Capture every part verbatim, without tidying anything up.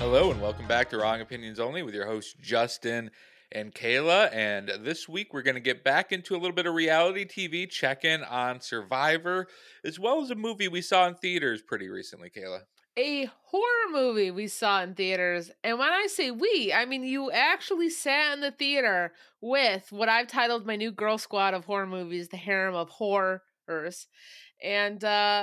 Hello and welcome back to Wrong Opinions Only with your hosts Justin and Kayla. And this week we're going to get back into a little bit of reality T V, check in on Survivor, as well as a movie we saw in theaters pretty recently, Kayla. A horror movie we saw in theaters. And when I say we, I mean you actually sat in the theater with what I've titled my new girl squad of horror movies, the harem of horrors. And uh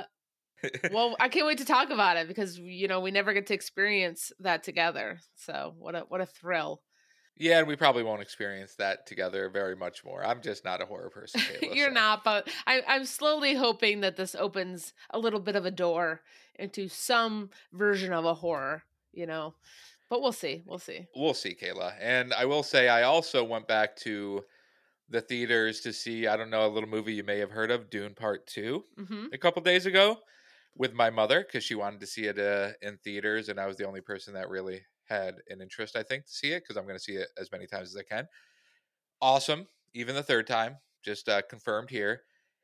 well, I can't wait to talk about it because you know, we never get to experience that together. So, what a what a thrill. Yeah, and we probably won't experience that together very much more. I'm just not a horror person, Kayla. You're So not, but I, I'm slowly hoping that this opens a little bit of a door into some version of a horror, you know. But we'll see. We'll see. we'll see, Kayla. And I will say, I also went back to the theaters to see, I don't know, a little movie you may have heard of, Dune Part two, Mm-hmm. a couple days ago with my mother because she wanted to see it uh, in theaters, and I was the only person that really had an interest, I think, to see it because I'm going to see it as many times as I can. Awesome, even the third time, just uh, confirmed here.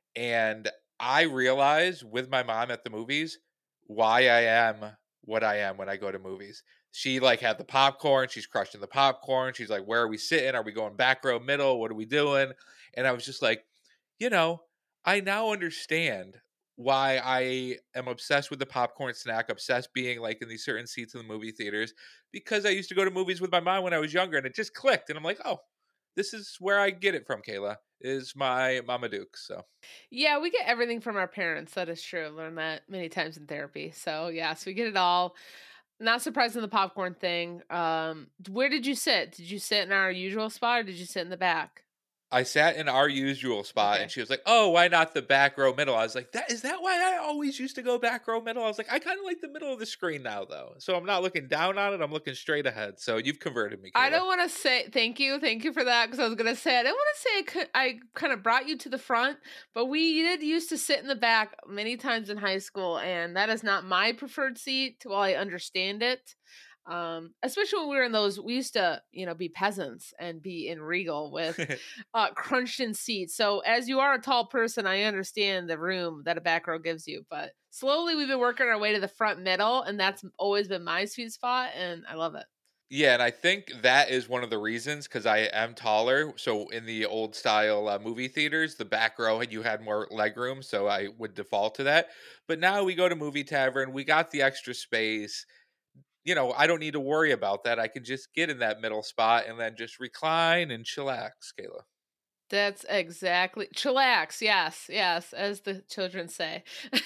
And I realize with my mom at the movies why I am what I am when I go to movies. She like had the popcorn, she's crushing the popcorn. She's like, "Where are we sitting? Are we going back row, middle? What are we doing?" And I was just like, you know, I now understand why I am obsessed with the popcorn snack, obsessed being like in these certain seats in the movie theaters, because I used to go to movies with my mom when I was younger and it just clicked. And I'm like, oh, this is where I get it from, Kayla, is my Mama Duke. So Yeah, we get everything from our parents. That is true. I've learned that many times in therapy. So yes, we get it all. Not surprised in the popcorn thing. Um, where did you sit? Did you sit in our usual spot or did you sit in the back? I sat in our usual spot and Okay. she was like, "Oh, why not the back row middle?" I was like, "That is that why I always used to go back row middle?" I was like, "I kind of like the middle of the screen now though." So I'm not looking down on it, I'm looking straight ahead. So you've converted me, I Kayla. don't want to say thank you, thank you for that because I was gonna say I don't want to say I, could, I kind of brought you to the front, but we did used to sit in the back many times in high school, and that is not my preferred seat. While I understand it, um, especially when we were in those, we used to you know be peasants and be in Regal with uh, crunched in seats. So as you are a tall person, I understand the room that a back row gives you, but slowly we've been working our way to the front middle, and that's always been my sweet spot, and I love it. Yeah, and I think that is one of the reasons because I am taller. So in the old style uh, movie theaters, the back row you had more leg room, so I would default to that. But now we go to movie tavern, we got the extra space. You know, I don't need to worry about that. I can just get in that middle spot and then just recline and chillax, Kayla. That's exactly chillax. Yes, yes, as the children say.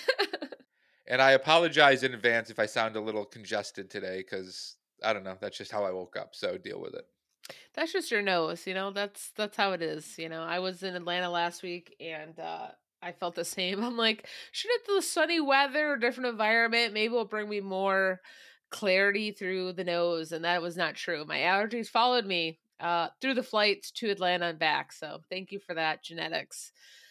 And I apologize in advance if I sound a little congested today because I don't know. That's just how I woke up. So deal with it. That's just your nose, you know. That's that's how it is. You know, I was in Atlanta last week, and uh, I felt the same. I'm like, should it the sunny weather or different environment? Maybe it'll bring me more clarity through the nose, and that was not true. My allergies followed me uh, through the flights to Atlanta and back. So thank you for that, genetics.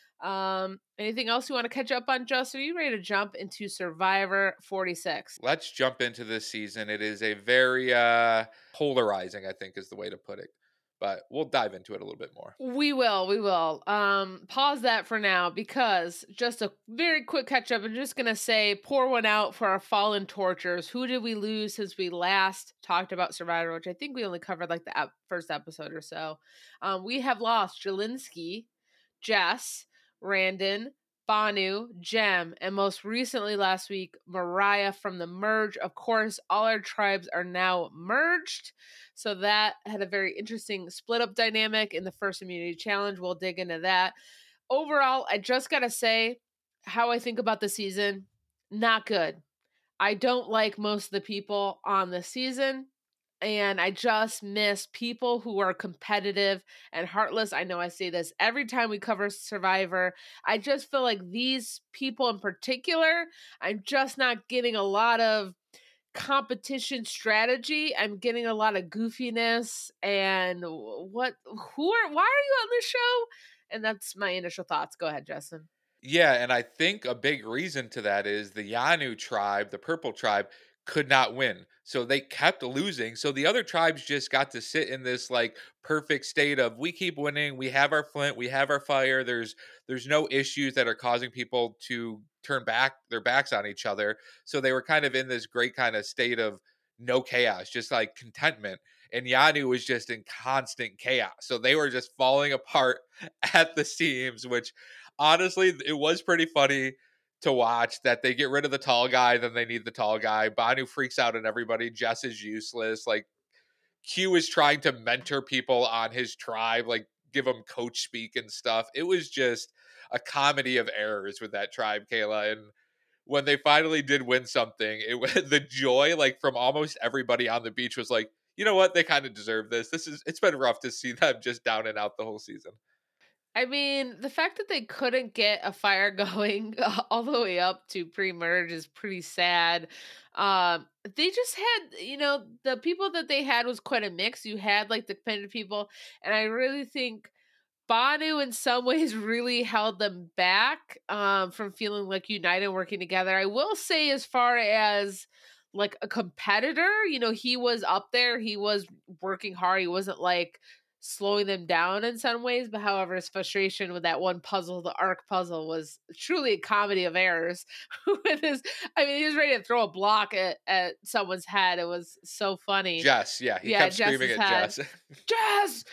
Um, anything else you want to catch up on, Justin? Are you ready to jump into Survivor forty-six? Let's jump into this season. It is a very uh, polarizing, I think, is the way to put it. But we'll dive into it a little bit more. We will, we will. Um, pause that for now because just a very quick catch up. I'm just gonna say, pour one out for our fallen tortures. Who did we lose since we last talked about Survivor? Which I think we only covered like the ep- first episode or so. Um, we have lost Jelinski, Jess, Randon, Banu, Jem, and most recently last week, Mariah from the merge. Of course, all our tribes are now merged. So that had a very interesting split up dynamic in the first immunity challenge. We'll dig into that. Overall, I just got to say how I think about the season. Not good. I don't like most of the people on the season. And I just miss people who are competitive and heartless. I know I say this every time we cover Survivor. I just feel like these people in particular, I'm just not getting a lot of competition strategy. I'm getting a lot of goofiness and what who are why are you on this show? And that's my initial thoughts. Go ahead, Justin. Yeah, and I think a big reason to that is the Yanu tribe, the purple tribe, could not win. So they kept losing. So the other tribes just got to sit in this like perfect state of we keep winning, we have our flint, we have our fire. There's there's no issues that are causing people to turn back their backs on each other. So they were kind of in this great kind of state of no chaos, just like contentment. And Yanu was just in constant chaos. So they were just falling apart at the seams, which honestly, it was pretty funny to watch that they get rid of the tall guy, then they need the tall guy. Banu freaks out on everybody. Jess is useless. Like Q is trying to mentor people on his tribe, like give them coach speak and stuff. It was just a comedy of errors with that tribe, Kayla. And when they finally did win something, it was the joy, like from almost everybody on the beach, was like, you know what, they kind of deserve this. This is it's been rough to see them just down and out the whole season. I mean, the fact that they couldn't get a fire going all the way up to pre-merge is pretty sad. Um, they just had, you know, the people that they had was quite a mix. You had like the dependent people, and I really think Banu in some ways really held them back um, from feeling like united and working together. I will say, as far as like a competitor, you know, he was up there. He was working hard. He wasn't like slowing them down in some ways. But however, his frustration with that one puzzle, the arc puzzle, was truly a comedy of errors. With his, I mean, he was ready to throw a block at, at someone's head. It was so funny. Jess, yeah, he yeah, kept Jess's screaming at head. Jess. Jess!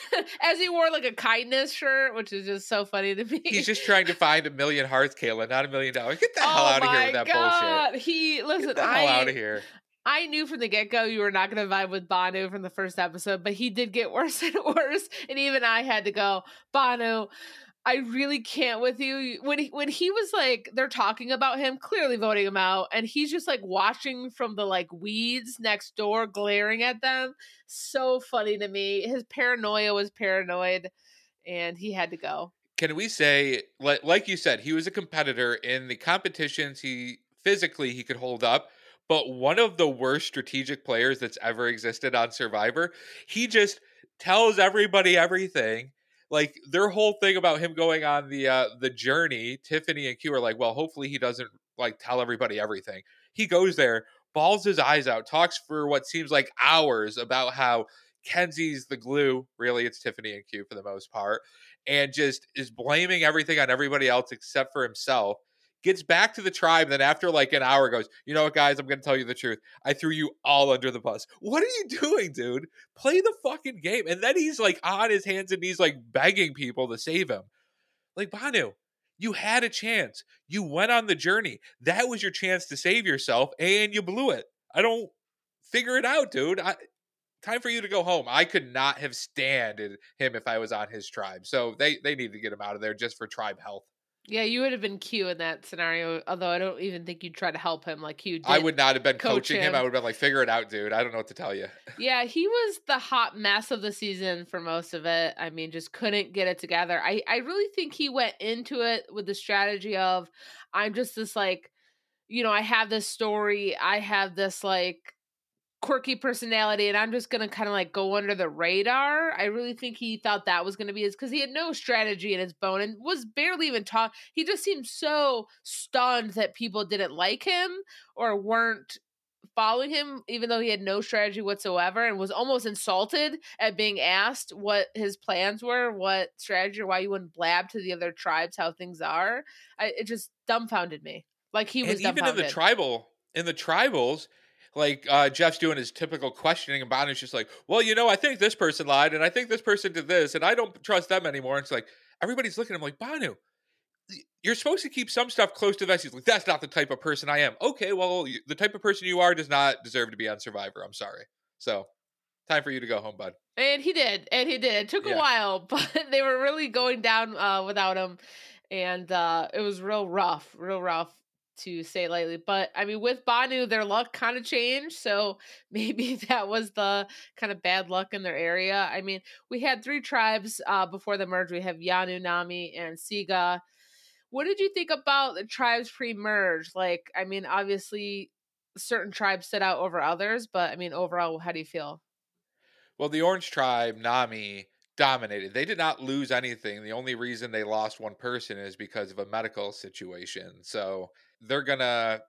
As he wore like a kindness shirt, which is just so funny to me. He's just trying to find a million hearts, Kayla, not a million dollars. Get the hell oh out of here with that God. bullshit. He listen. Get the hell I, out of here. I knew from the get-go you were not going to vibe with Banu from the first episode, but he did get worse and worse. And even I had to go, Banu, I really can't with you. When he, when he was like, they're talking about him, clearly voting him out, and he's just like watching from the like weeds next door, glaring at them. So funny to me. His paranoia was paranoid, and he had to go. Can we say, like, like you said, he was a competitor in the competitions. He physically he could hold up. But one of the worst strategic players that's ever existed on Survivor. He just tells everybody everything. Like their whole thing about him going on the uh, the journey, Tiffany and Q are like, well, hopefully he doesn't like tell everybody everything. He goes there, balls his eyes out, talks for what seems like hours about how Kenzie's the glue. Really, it's Tiffany and Q for the most part, and just is blaming everything on everybody else except for himself. Gets back to the tribe, then after like an hour goes, you know what, guys, I'm going to tell you the truth. I threw you all under the bus. What are you doing, dude? Play the fucking game. And then he's like on his hands and knees, like begging people to save him. Like, Banu, you had a chance. You went on the journey. That was your chance to save yourself, and you blew it. I don't figure it out, dude. I, time for you to go home. I could not have standed him if I was on his tribe. So they, they need to get him out of there just for tribe health. Yeah, you would have been Q in that scenario, although I don't even think you'd try to help him like Q did. I would not have been coach coaching him. him. I would have been like, figure it out, dude. I don't know what to tell you. Yeah, he was the hot mess of the season for most of it. I mean, just couldn't get it together. I, I really think he went into it with the strategy of, I'm just this like, you know, I have this story. I have this like quirky personality, and I'm just gonna kind of like go under the radar. I really think he thought that was gonna be his, because he had no strategy in his bone and was barely even talk. He just seemed so stunned that people didn't like him or weren't following him, even though he had no strategy whatsoever, and was almost insulted at being asked what his plans were, what strategy, or why you wouldn't blab to the other tribes how things are. I, it just dumbfounded me. Like he was and even in the tribal, in the tribals. Like, uh, Jeff's doing his typical questioning, and Bonu's just like, well, you know, I think this person lied, and I think this person did this, and I don't trust them anymore. And it's like, everybody's looking at him like, Bonu, you're supposed to keep some stuff close to the vest. He's like, that's not the type of person I am. Okay, well, the type of person you are does not deserve to be on Survivor. I'm sorry. So, time for you to go home, bud. And he did, and he did. It took yeah. a while, but they were really going down uh, without him, and uh, it was real rough, real rough, to say lightly. But I mean, with Banu, their luck kind of changed, so maybe that was the kind of bad luck in their area. I mean, we had three tribes uh before the merge. We have Yanu, Nami, and Siga. What did you think about the tribes pre-merge? Like, I mean, obviously certain tribes stood out over others, but I mean, overall, how do you feel? Well, the Orange Tribe, Nami, dominated. They did not lose anything. The only reason they lost one person is because of a medical situation. So they're going to,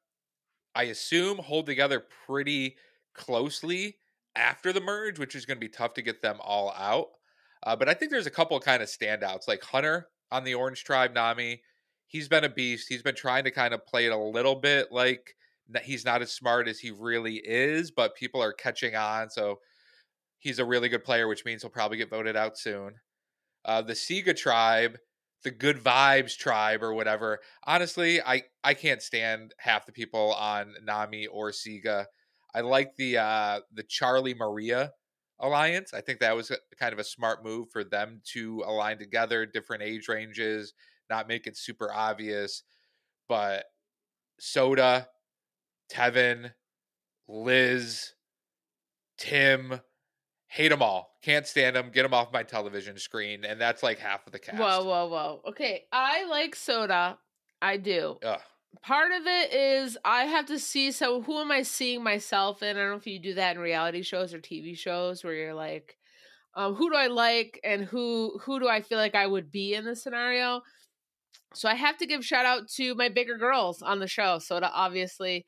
I assume, hold together pretty closely after the merge, which is going to be tough to get them all out. Uh, but I think there's a couple kind of standouts, like Hunter on the Orange Tribe, Nami. He's been a beast. He's been trying to kind of play it a little bit like n- he's not as smart as he really is, but people are catching on. So he's a really good player, which means he'll probably get voted out soon. Uh, the Siga tribe, the Good Vibes tribe, or whatever. Honestly, I I can't stand half the people on Nami or Siga. I like the uh, the Charlie Maria alliance. I think that was a, kind of a smart move for them to align together, different age ranges, not make it super obvious. But Soda, Tevin, Liz, Tim, hate them all. Can't stand them. Get them off my television screen. And that's like half of the Whoa, cast. whoa, whoa. Okay, I like Soda. I do. Ugh. Part of it is I have to see, so who am I seeing myself in? I don't know if you do that in reality shows or T V shows where you're like, um, who do I like and who who do I feel like I would be in this scenario? So I have to give shout out to my bigger girls on the show. Soda, obviously,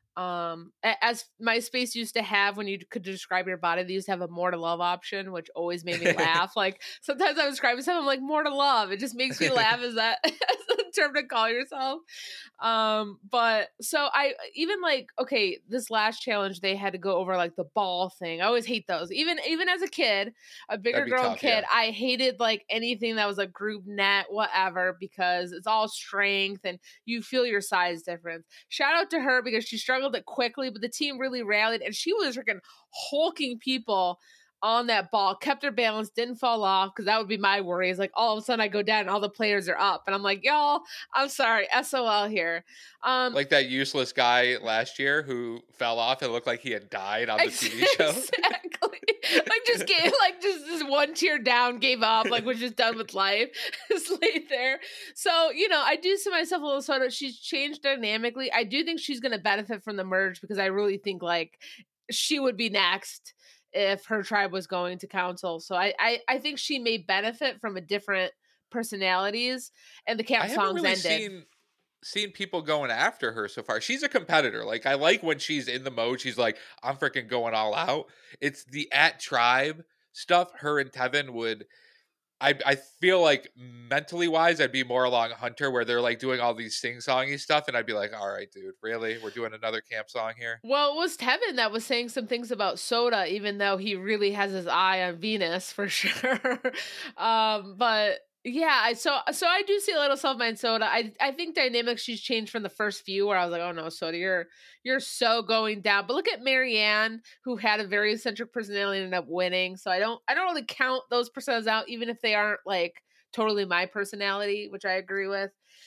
um a- as MySpace used to have when you could describe your body, they used to have a more to love option, which always made me laugh. Like sometimes I'm describing something, I'm like, more to love. It just makes me laugh. Is that as a term to call yourself? Um, but so I even like, okay, this last challenge they had to go over like the ball thing. I always hate those. Even even as a kid, a bigger That'd be grown tough, kid, yeah. I hated like anything that was a group net, whatever, because it's all strength and you feel your size difference. Shout out to her because she struggled it quickly, but the team really rallied and she was freaking hulking people on that ball, kept her balance, didn't fall off, because that would be my worry. Is like all of a sudden I go down and all the players are up, and I'm like, y'all, I'm sorry, S O L here. Um, Like that useless guy last year who fell off and looked like he had died on the T V show. exactly. Like just gave like just this one tear down, gave up, like was just done with life. Just laid there. So, you know, I do see myself a little sort of she's changed dynamically. I do think she's gonna benefit from the merge because I really think like she would be next if her tribe was going to council. So I I, I think she may benefit from a different personalities and the I camp haven't songs really ended. seen seen people going after her so far. She's a competitor. Like I like when she's in the mode, she's like, I'm freaking going all out. It's the at tribe stuff. Her and Tevin would I I feel like mentally wise, I'd be more along Hunter where they're like doing all these sing songy stuff, and I'd be like, all right, dude, really? We're doing another camp song here? Well, it was Tevin that was saying some things about Soda, even though he really has his eye on Venus for sure. um, but yeah, I so so I do see a little self mind Soda. I I think dynamics she's changed from the first few where I was like, oh no, Soda, you're you're so going down. But look at Marianne, who had a very eccentric personality and ended up winning. So I don't I don't really count those personas out, even if they aren't like totally my personality, which I agree with.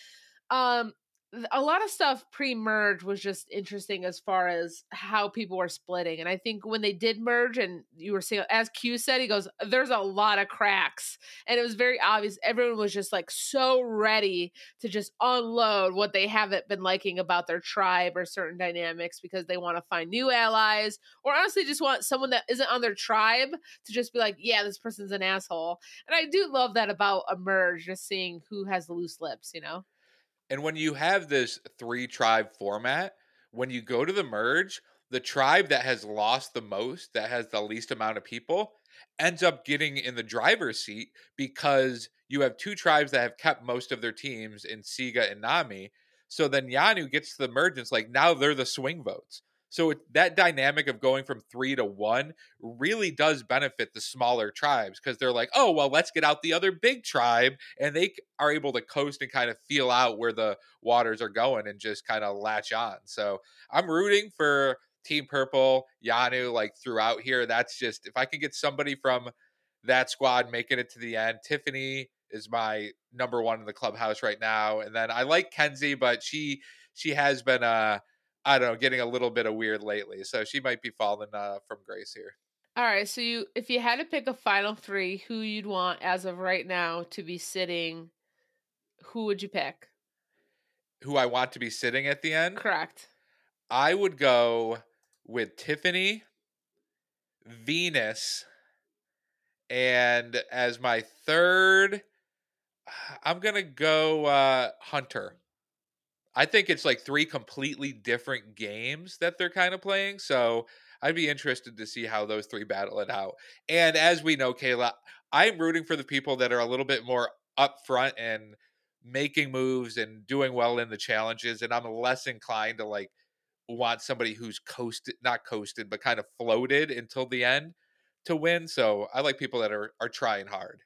Um, th- a lot of stuff pre-merge was just interesting as far as how people were splitting. And I think when they did merge and you were seeing, as Q said, he goes, there's a lot of cracks. And it was very obvious. Everyone was just like so ready to just unload what they haven't been liking about their tribe or certain dynamics because they want to find new allies or honestly just want someone that isn't on their tribe to just be like, yeah, this person's an asshole. And I do love that about a merge, just seeing who has the loose lips, you know? And when you have this three tribe format, when you go to the merge, the tribe that has lost the most, that has the least amount of people, ends up getting in the driver's seat because you have two tribes that have kept most of their teams in Siga and Nami. So then Yanu gets to the merge, and it's like now they're the swing votes. So it, that dynamic of going from three to one really does benefit the smaller tribes because they're like, oh, well, let's get out the other big tribe. And they c- are able to coast and kind of feel out where the waters are going and just kind of latch on. So I'm rooting for Team Purple, Yanu, like throughout here. That's just, if I can get somebody from that squad making it to the end, Tiffany is my number one in the clubhouse right now. And then I like Kenzie, but she, she has been, uh, I don't know, getting a little bit of weird lately. So she might be falling uh, from grace here. All right, so you if you had to pick a final three, who you'd want as of right now to be sitting, who would you pick? Who I want to be sitting at the end, Correct. I would go with Tiffany, Venus, and as my third, I'm going to go uh, Hunter. I think it's like three completely different games that they're kind of playing. So I'd be interested to see how those three battle it out. And as we know, Kayla, I'm rooting for the people that are a little bit more upfront and making moves and doing well in the challenges. And I'm less inclined to like want somebody who's coasted, not coasted, but kind of floated until the end to win. So I like people that are are trying hard.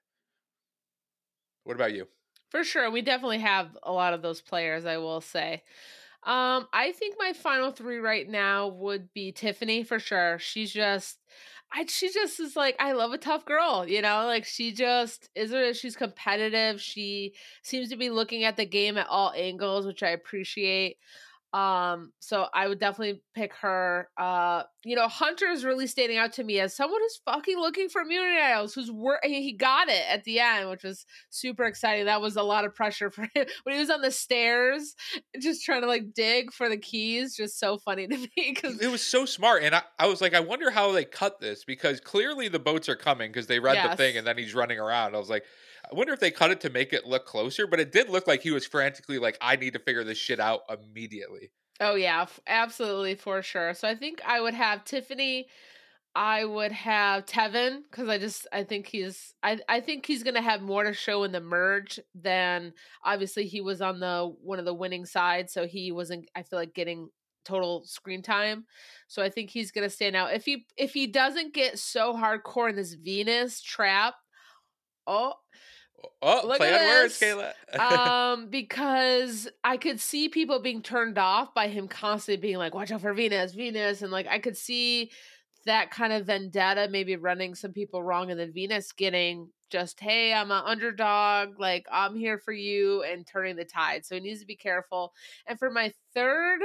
What about you? For sure. We definitely have a lot of those players, I will say. Um, I think my final three right now would be Tiffany for sure. She's just I she just is like, I love a tough girl, you know, like she just is a, she's competitive. She seems to be looking at the game at all angles, which I appreciate. Um, so I would definitely pick her. Uh, you know, Hunter is really standing out to me as someone who's fucking looking for immunity idols, who's wor- he he got it at the end, which was super exciting. That was a lot of pressure for him when he was on the stairs, just trying to like dig for the keys. Just so funny to me because It was so smart. And I, I was like, I wonder how they cut this because clearly the boats are coming because they read the thing yes, and then he's running around. I was like, I wonder if they cut it to make it look closer, but it did look like he was frantically like, I need to figure this shit out immediately. oh yeah, f- absolutely for sure. So I think I would have Tiffany. I would have Tevin because I just I think he's I I think he's gonna have more to show in the merge than obviously he was on the one of the winning sides, so he wasn't I feel like getting total screen time. So I think he's gonna stand out. If he if he doesn't get so hardcore in this Venus trap, oh Oh, look play on at words, this. Kayla. Um, because I could see people being turned off by him constantly being like, watch out for Venus, Venus. And like, I could see that kind of vendetta maybe running some people wrong. And then Venus getting just, hey, I'm an underdog. Like, I'm here for you and turning the tide. So he needs to be careful. And for my third,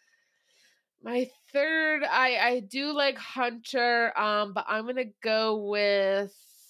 my third, I, I do like Hunter. Um, but I'm going to go with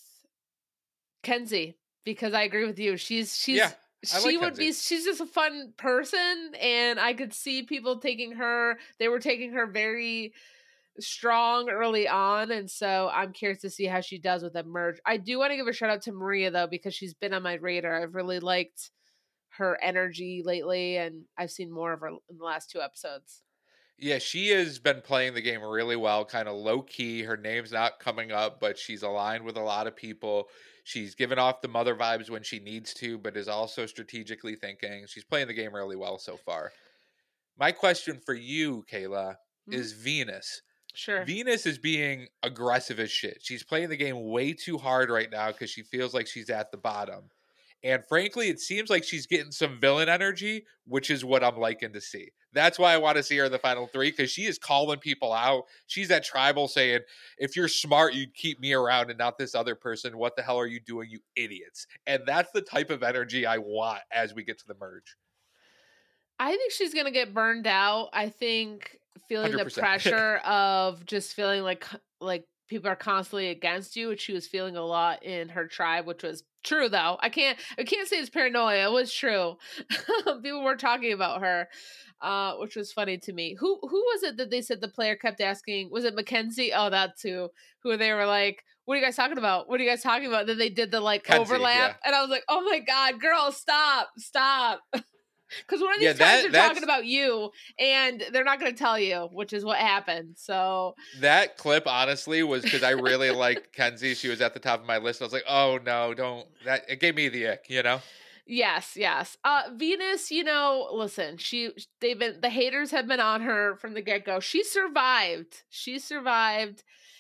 Kenzie because I agree with you. She's Yeah, she's I she like would be Kenzie. she's just a fun person and I could see people taking her they were taking her very strong early on and so I'm curious to see how she does with that merge. I do want to give a shout out to Maria though because she's been on my radar. I've really liked her energy lately and I've seen more of her in the last two episodes. Yeah, she has been playing the game really well, kind of low key. Her name's not coming up, but she's aligned with a lot of people. She's given off the mother vibes when she needs to, but is also strategically thinking. She's playing the game really well so far. My question for you, Kayla, Mhm. is Venus. Sure. Venus is being aggressive as shit. She's playing the game way too hard right now because she feels like she's at the bottom. And frankly, it seems like she's getting some villain energy, which is what I'm liking to see. That's why I want to see her in the final three because she is calling people out. She's at tribal saying, if you're smart, you'd keep me around and not this other person. What the hell are you doing, you idiots? And that's the type of energy I want as we get to the merge. I think she's gonna get burned out. I think feeling the one hundred percent. pressure of just feeling like like people are constantly against you, which she was feeling a lot in her tribe, which was true though. I can't I can't say it's paranoia. It was true. People were talking about her, uh, which was funny to me. Who who was it that they said the player kept asking? Was it Mackenzie? Oh, that too. Who they were like, what are you guys talking about? What are you guys talking about? Then they did the like Kenzie, overlap, yeah. and I was like, oh my god, girl, stop, stop. Because one of Yeah, these times that they're talking that's about you and they're not going to tell you, which is what happened. So, that clip honestly was because I really like Kenzie. She was at the top of my list. I was like, oh no, don't that it gave me the ick, you know? yes, yes. Uh Venus, you know, listen, she they've been the haters have been on her from the get-go. She survived. She survived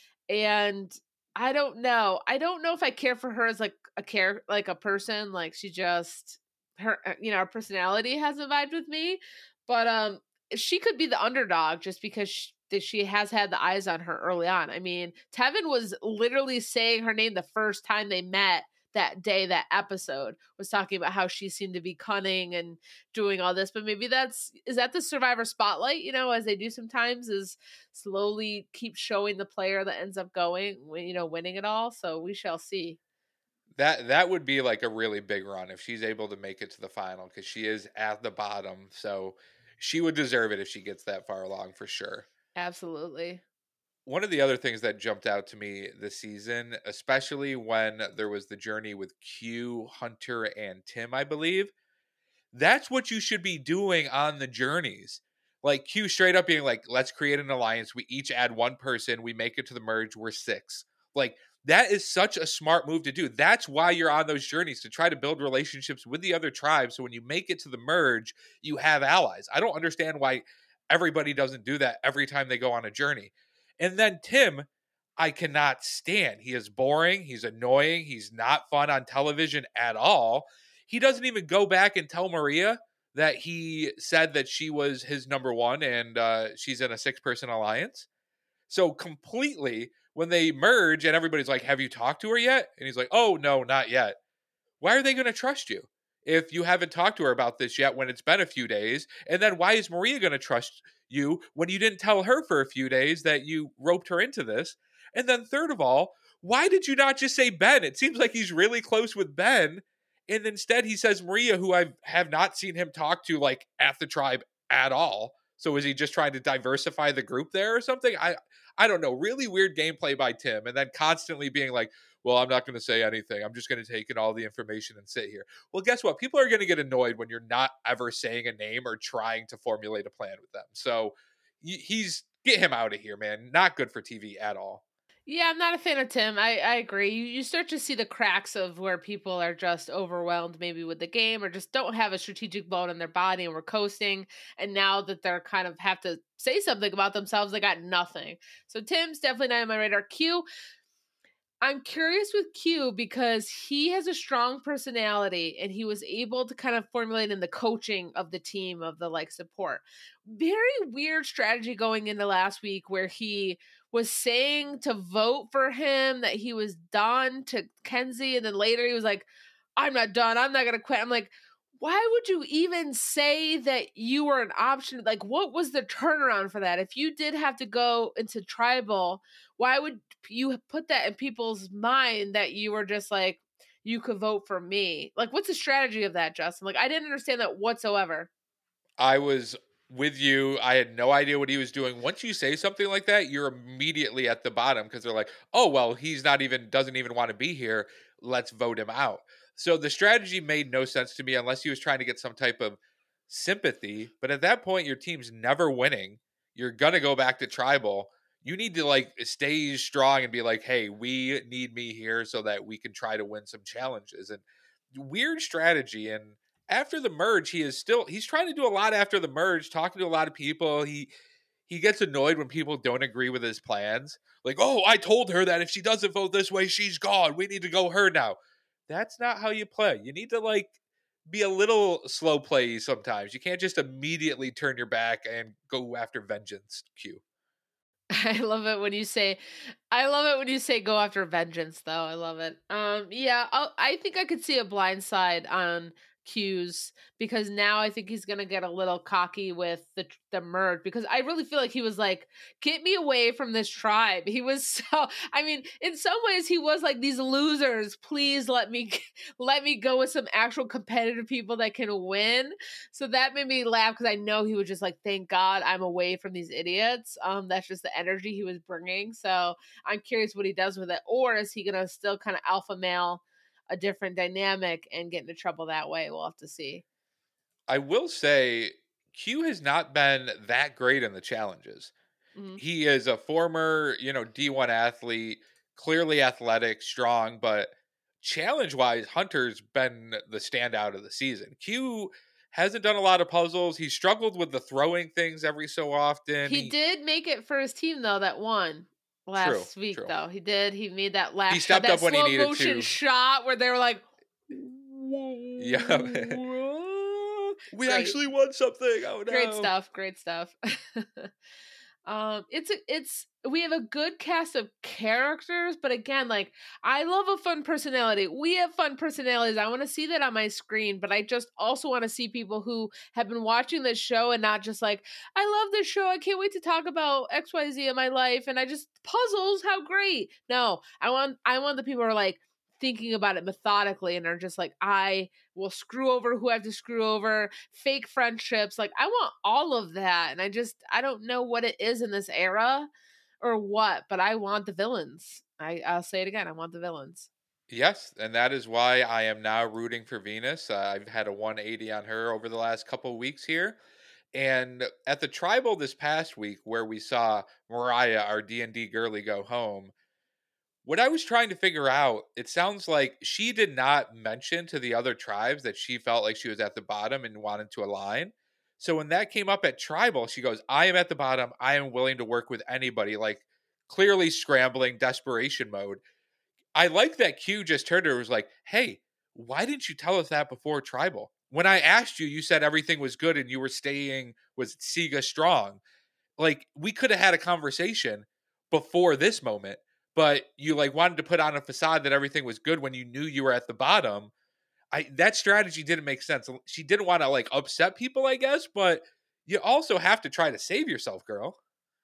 and I don't know. I don't know if I care for her as like a care like a person, like she just her uh, you know, her personality hasn't vibed with me, but um she could be the underdog just because she, that she has had the eyes on her early on. I mean, Tevin was literally saying her name the first time they met that day, that episode was talking about how she seemed to be cunning and doing all this, but maybe that's is that the survivor spotlight, you know, as they do sometimes is slowly keep showing the player that ends up going, you know, winning it all. So we shall see. That that would be like a really big run if she's able to make it to the final because she is at the bottom. So she would deserve it if she gets that far along for sure. Absolutely. One of the other things that jumped out to me this season, especially when there was the journey with Q, Hunter, and Tim, I believe, that's what you should be doing on the journeys. Like Q straight up being like, let's create an alliance. We each add one person. We make it to the merge. We're six. Like that is such a smart move to do. That's why you're on those journeys to try to build relationships with the other tribes. So when you make it to the merge, you have allies. I don't understand why everybody doesn't do that every time they go on a journey. And then Tim, I cannot stand. He is boring. He's annoying. He's not fun on television at all. He doesn't even go back and tell Maria that he said that she was his number one and uh, she's in a six person alliance. So completely, when they merge and everybody's like, have you talked to her yet? And he's like, oh, no, not yet. Why are they going to trust you if you haven't talked to her about this yet when it's been a few days? And then why is Maria going to trust you when you didn't tell her for a few days that you roped her into this? And then third of all, why did you not just say Ben? It seems like he's really close with Ben. And instead he says Maria, who I have not seen him talk to like at the tribe at all. So is he just trying to diversify the group there or something? I I don't know. Really weird gameplay by Tim. And then constantly being like, well, I'm not going to say anything. I'm just going to take in all the information and sit here. Well, guess what? People are going to get annoyed when you're not ever saying a name or trying to formulate a plan with them. So he's get him out of here, man. Not good for T V at all. Yeah, I'm not a fan of Tim. I, I agree. You, you start to see the cracks of where people are just overwhelmed maybe with the game or just don't have a strategic bone in their body and we're coasting. And now that they're kind of have to say something about themselves, they got nothing. So Tim's definitely not on my radar. Q, I'm curious with Q because he has a strong personality and he was able to kind of formulate in the coaching of the team of the like support. Very weird strategy going into last week where he was saying to vote for him that he was done to Kenzie. And then later he was like, I'm not done. I'm not going to quit. I'm like, why would you even say that you were an option? Like, what was the turnaround for that? If you did have to go into tribal, why would you put that in people's mind that you were just like, you could vote for me? Like, what's the strategy of that, Justin? Like, I didn't understand that whatsoever. I was with you. I had no idea what he was doing. Once you say something like that, you're immediately at the bottom because they're like, oh, well, he's not even, doesn't even want to be here. Let's vote him out. So the strategy made no sense to me unless he was trying to get some type of sympathy. But at that point, your team's never winning. You're going to go back to tribal. You need to like stay strong and be like, hey, we need me here so that we can try to win some challenges. And weird strategy. And after the merge, he is still, he's trying to do a lot after the merge, talking to a lot of people. He, he gets annoyed when people don't agree with his plans. Like, oh, I told her that if she doesn't vote this way, she's gone. We need to go her now. That's not how you play. You need to like be a little slow play sometimes. You can't just immediately turn your back and go after vengeance. Q. I love it when you say, I love it when you say go after vengeance though. I love it. Um, yeah, I'll, I think I could see a blind side on Q's because now I think he's gonna get a little cocky with the the merge because I really feel like he was like, get me away from this tribe. He was so, I mean, in some ways he was like, these losers, please let me let me go with some actual competitive people that can win. So that made me laugh because I know he was just like, thank God I'm away from these idiots. Um, that's just the energy he was bringing. So I'm curious what he does with it, or is he gonna still kind of alpha male a different dynamic and get into trouble that way? We'll have to see. I will say Q has not been that great in the challenges. Mm-hmm. He is a former, you know, D one athlete, clearly athletic, strong, but challenge wise, Hunter's been the standout of the season. Q hasn't done a lot of puzzles. He struggled with the throwing things every so often. He, he did make it for his team though, that won last true, week true. though. He did. He made that last he stepped shot, up that when slow he needed motion to. shot where they were like, yeah. we Great. actually won something. Oh no. Great stuff. Great stuff. um, it's a, it's we have a good cast of characters, but again, like I love a fun personality. We have fun personalities. I want to see that on my screen, but I just also want to see people who have been watching this show and not just like, I love this show. I can't wait to talk about X Y Z in my life, and I just puzzles. How great! No, I want I want the people who are like thinking about it methodically and are just like, I will screw over who I have to screw over, fake friendships. Like I want all of that. And I just, I don't know what it is in this era or what, but I want the villains. I, I'll say it again. I want the villains. Yes, and that is why I am now rooting for Venus. Uh, I've had a one eighty on her over the last couple of weeks here. And at the tribal this past week where we saw Mariah, our D and D girly, go home, what I was trying to figure out, it sounds like she did not mention to the other tribes that she felt like she was at the bottom and wanted to align. So when that came up at Tribal, she goes, I am at the bottom. I am willing to work with anybody, like clearly scrambling, desperation mode. I like that Q just turned to her and was like, hey, why didn't you tell us that before Tribal? When I asked you, you said everything was good and you were staying, was Siga strong? Like, we could have had a conversation before this moment, but you like wanted to put on a facade that everything was good when you knew you were at the bottom. I That strategy didn't make sense. She didn't want to like upset people, I guess, but you also have to try to save yourself, girl.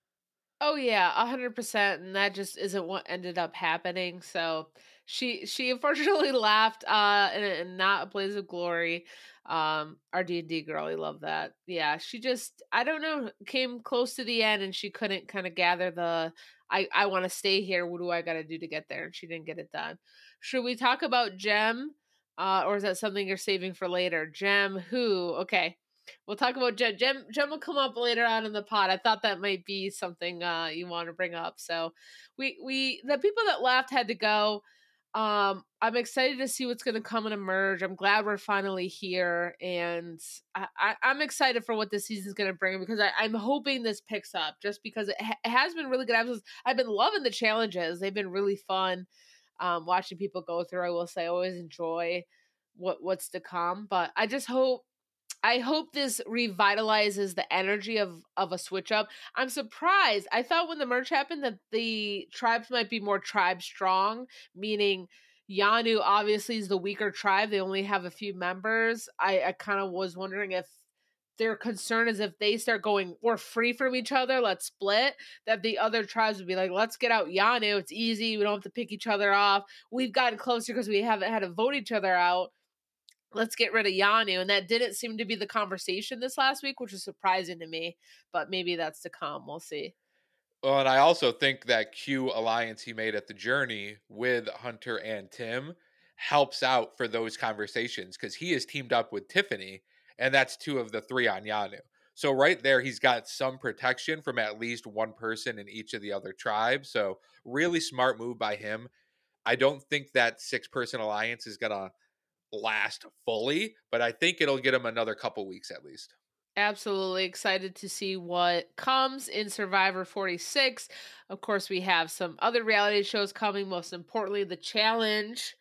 Oh yeah, a hundred percent, and that just isn't what ended up happening. So she she unfortunately laughed, uh, and, and not a blaze of glory. Um, our D and D girl, I love that. Yeah, she just I don't know came close to the end, and she couldn't kind of gather the I I want to stay here. What do I got to do to get there? And she didn't get it done. Should we talk about Jem, uh, or is that something you're saving for later? Jem, who? Okay. We'll talk about Jem. Jem. Jem will come up later on in the pod. I thought that might be something uh, you want to bring up. So, we we the people that left had to go. Um, I'm excited to see what's going to come and emerge. I'm glad we're finally here, and I, I, I'm excited for what this season's going to bring because I, I'm hoping this picks up. Just because it, ha- it has been really good episodes. I've been loving the challenges. They've been really fun. Um, watching people go through. I will say, I always enjoy what what's to come. But I just hope I hope this revitalizes the energy of of a switch up. I'm surprised. I thought when the merge happened that the tribes might be more tribe strong, meaning Yanu obviously is the weaker tribe. They only have a few members. I, I kind of was wondering if their concern is if they start going, we're free from each other, let's split, that the other tribes would be like, let's get out Yanu. It's easy. We don't have to pick each other off. We've gotten closer because we haven't had to vote each other out. Let's get rid of Yanu. And that didn't seem to be the conversation this last week, which is surprising to me, but maybe that's to come. We'll see. Well, and I also think that Q alliance he made at the Journey with Hunter and Tim helps out for those conversations because he is teamed up with Tiffany, and that's two of the three on Yanu. So right there, he's got some protection from at least one person in each of the other tribes. So really smart move by him. I don't think that six person alliance is gonna last fully, but I think it'll get him another couple weeks at least. Absolutely excited to see what comes in Survivor forty-six. Of course, we have some other reality shows coming, most importantly, The Challenge.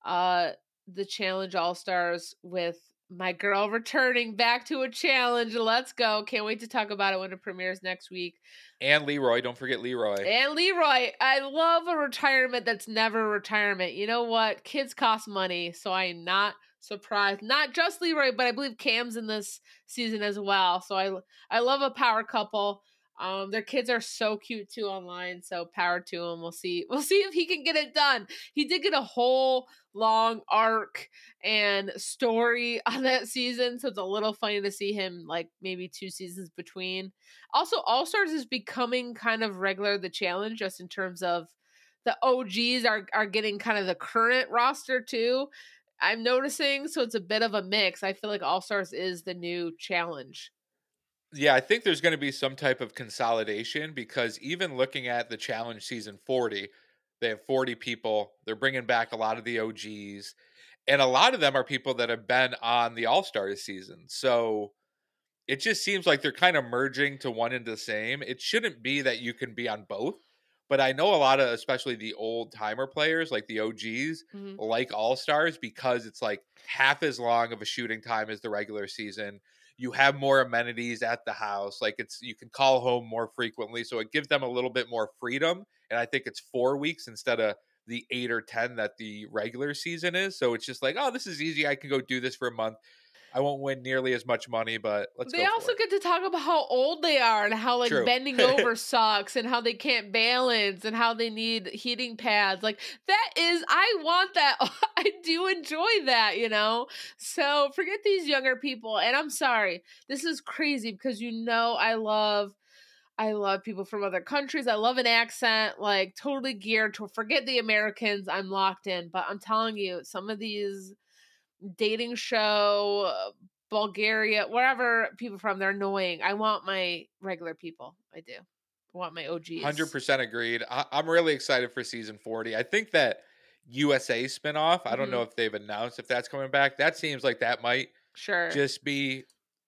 Uh The Challenge All-Stars with my girl returning back to a challenge. Let's go. Can't wait to talk about it when it premieres next week. And Leroy, don't forget Leroy. And Leroy, I love a retirement that's never retirement. You know what? Kids cost money, so I am not surprised. Not just Leroy, but I believe Cam's in this season as well. So I I love a power couple. Um, their kids are so cute too online. So power to him. We'll see. We'll see if he can get it done. He did get a whole long arc and story on that season, so it's a little funny to see him like maybe two seasons between. Also, All Stars is becoming kind of regular the challenge, just in terms of the O Gs are are getting kind of the current roster too. I'm noticing, so it's a bit of a mix. I feel like All Stars is the new challenge. Yeah, I think there's going to be some type of consolidation because even looking at the challenge season forty, they have forty people. They're bringing back a lot of the O Gs, and a lot of them are people that have been on the All Stars season. So it just seems like they're kind of merging to one into the same. It shouldn't be that you can be on both, but I know a lot of, especially the old timer players, like the O Gs, Mm-hmm. like All Stars because it's like half as long of a shooting time as the regular season. You have more amenities at the house. Like it's, you can call home more frequently. So it gives them a little bit more freedom. And I think it's four weeks instead of the eight or ten that the regular season is. So it's just like, oh, this is easy. I can go do this for a month. I won't win nearly as much money, but let's They go also for it. get to talk about how old they are and how like True. bending over sucks and how they can't balance and how they need heating pads. Like that is, I want that. I do enjoy that, you know? So forget these younger people. And I'm sorry, this is crazy because you know I love I love people from other countries. I love an accent, like totally geared to forget the Americans. I'm locked in. But I'm telling you, some of these dating show, uh, Bulgaria, wherever people from, they're annoying. I want my regular people. I do. I want my O Gs. one hundred percent agreed. I- I'm really excited for season forty. I think that U S A spinoff, I don't Mhm. know if they've announced if that's coming back. That seems like that might Sure. just be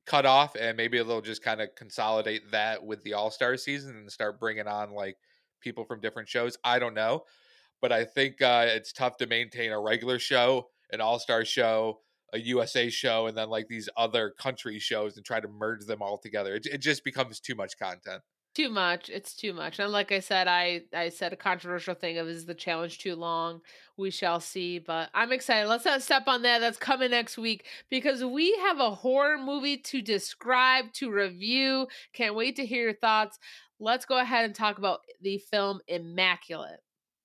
cut off, and maybe they'll just kind of consolidate that with the All-Star season and start bringing on like people from different shows. I don't know, but I think uh, it's tough to maintain a regular show, an All-Star show, a U S A show, and then like these other country shows and try to merge them all together. It, it just becomes too much content. Too much. It's too much. And like I said, I I said a controversial thing of is the challenge too long? We shall see, but I'm excited. Let's not step on that. That's coming next week because we have a horror movie to describe, to review. Can't wait to hear your thoughts. Let's go ahead and talk about the film Immaculate.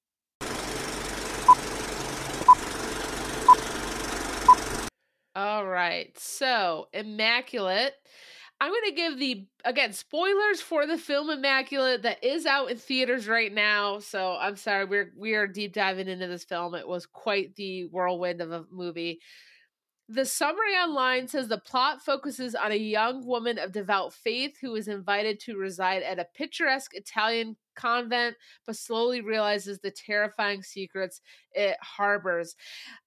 All right. So, Immaculate. I'm going to give the, again, spoilers for the film Immaculate that is out in theaters right now. So I'm sorry, we're, we are deep diving into this film. It was quite the whirlwind of a movie. The summary online says the plot focuses on a young woman of devout faith who is invited to reside at a picturesque Italian convent, but slowly realizes the terrifying secrets it harbors.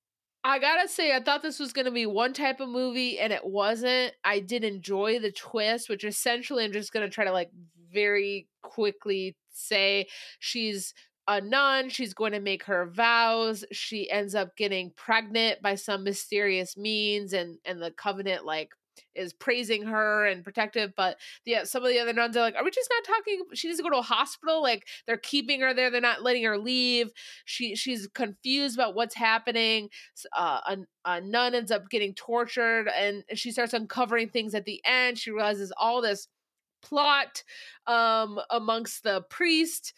I gotta say, I thought this was gonna be one type of movie, and it wasn't. I did enjoy the twist, which essentially I'm just gonna try to like very quickly say she's a nun. She's going to make her vows. She ends up getting pregnant by some mysterious means, and and the covenant like is praising her and protective. But yeah, some of the other nuns are like, "Are we just not talking? She needs to go to a hospital. Like they're keeping her there. They're not letting her leave. She she's confused about what's happening. Uh, a, a nun ends up getting tortured, and she starts uncovering things at the end. She realizes all this plot um, amongst the priest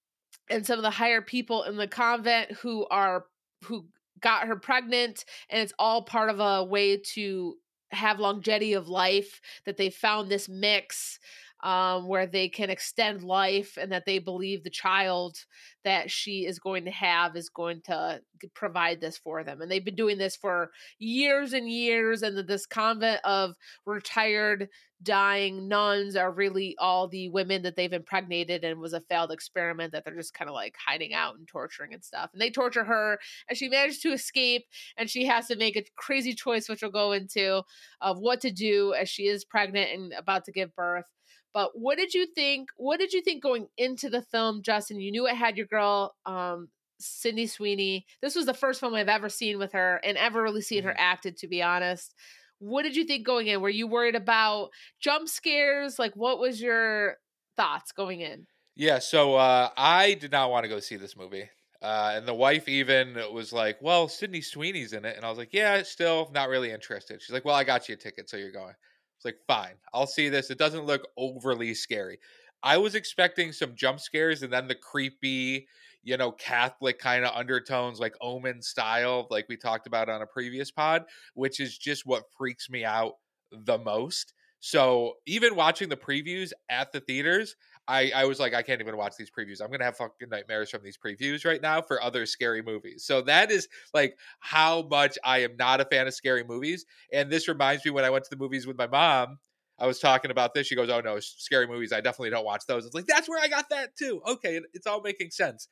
and some of the higher people in the convent who are who got her pregnant, and it's all part of a way to have longevity of life, that they found this mix um, where they can extend life, and that they believe the child that she is going to have is going to provide this for them. And they've been doing this for years and years, and that this convent of retired dying nuns are really all the women that they've impregnated, and was a failed experiment that they're just kind of like hiding out and torturing and stuff. And they torture her, and she managed to escape, and she has to make a crazy choice, which we'll go into, of what to do as she is pregnant and about to give birth. But what did you think? What did you think going into the film, Justin? You knew it had your girl, um, Sydney Sweeney. This was the first film I've ever seen with her, and ever really seen mm-hmm. her acted, to be honest. What did you think going in? Were you worried about jump scares? Like, what was your thoughts going in? Yeah, so uh, I did not want to go see this movie. Uh, and the wife even was like, well, Sydney Sweeney's in it. And I was like, yeah, still not really interested. She's like, well, I got you a ticket, so you're going. It's like, fine, I'll see this. It doesn't look overly scary. I was expecting some jump scares and then the creepy, you know, Catholic kind of undertones, like Omen style, like we talked about on a previous pod, which is just what freaks me out the most. So even watching the previews at the theaters, I, I was like, I can't even watch these previews. I'm going to have fucking nightmares from these previews right now for other scary movies. So that is like how much I am not a fan of scary movies. And this reminds me when I went to the movies with my mom, I was talking about this. She goes, oh no, scary movies, I definitely don't watch those. It's like, that's where I got that too. Okay, it's all making sense.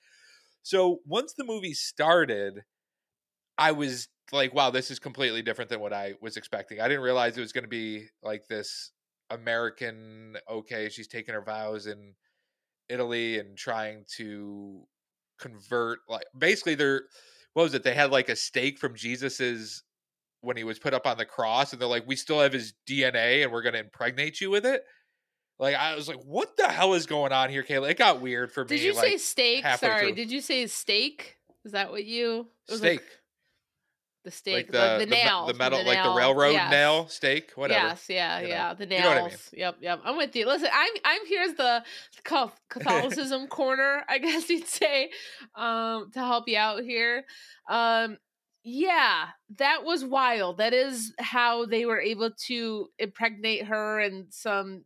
So once the movie started, I was like, wow, this is completely different than what I was expecting. I didn't realize it was going to be like this American, okay, she's taking her vows in Italy and trying to convert, like, basically they're, what was it? They had like a stake from Jesus's when he was put up on the cross, and they're like, we still have his D N A and we're going to impregnate you with it. Like, I was like, what the hell is going on here, Kayla? It got weird for me. Did you like, say steak? Sorry, through. Did you say steak? Is that what you? Steak. Like the steak, like the, the, the nail, the, the metal, the like nail. the railroad yes. nail steak, whatever. Yes, yeah, you know. yeah, the nails. You know what I mean? Yep, yep. I'm with you. Listen, I'm, I'm here's the Catholicism corner, I guess you'd say, um, to help you out here. Um, yeah, that was wild. That is how they were able to impregnate her, and some.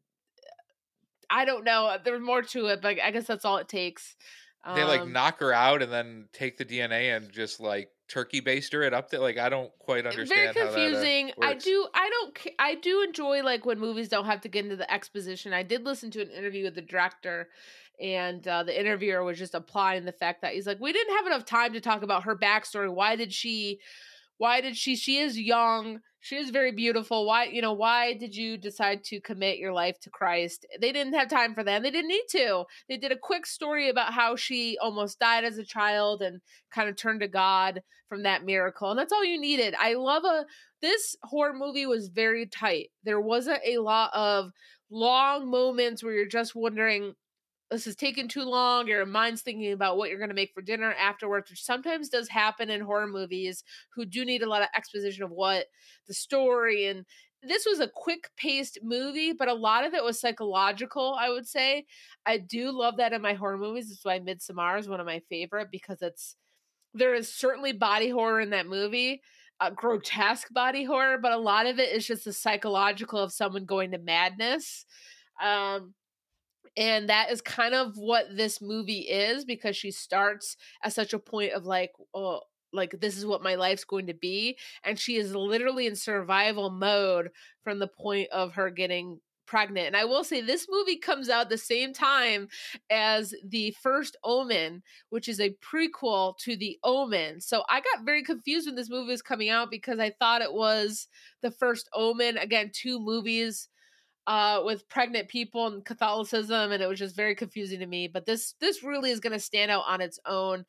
I don't know. There's more to it, but I guess that's all it takes. They like Um, knock her out and then take the D N A and just like turkey baster it up there. Like, I don't quite understand. Very confusing. How that, uh, I do. I don't. I do enjoy like when movies don't have to get into the exposition. I did listen to an interview with the director, and uh, the interviewer was just applying the fact that he's like, we didn't have enough time to talk about her backstory. Why did she? Why did she? She is young. She is very beautiful. Why, you know, why did you decide to commit your life to Christ? They didn't have time for that. They didn't need to. They did a quick story about how she almost died as a child and kind of turned to God from that miracle. And that's all you needed. I love a this horror movie was very tight. There wasn't a lot of long moments where you're just wondering, this is taking too long. Your mind's thinking about what you're going to make for dinner afterwards, which sometimes does happen in horror movies who do need a lot of exposition of what the story. And this was a quick paced movie, but a lot of it was psychological, I would say. I do love that in my horror movies. That's why Midsommar is one of my favorite, because it's, there is certainly body horror in that movie, uh, grotesque body horror, but a lot of it is just the psychological of someone going to madness. Um, and that is kind of what this movie is, because she starts at such a point of like, oh, like this is what my life's going to be. And she is literally in survival mode from the point of her getting pregnant. And I will say this movie comes out the same time as The First Omen, which is a prequel to The Omen. So I got very confused when this movie was coming out, because I thought it was The First Omen. Again, two movies uh with pregnant people and Catholicism, and it was just very confusing to me. But this this really is going to stand out on its own.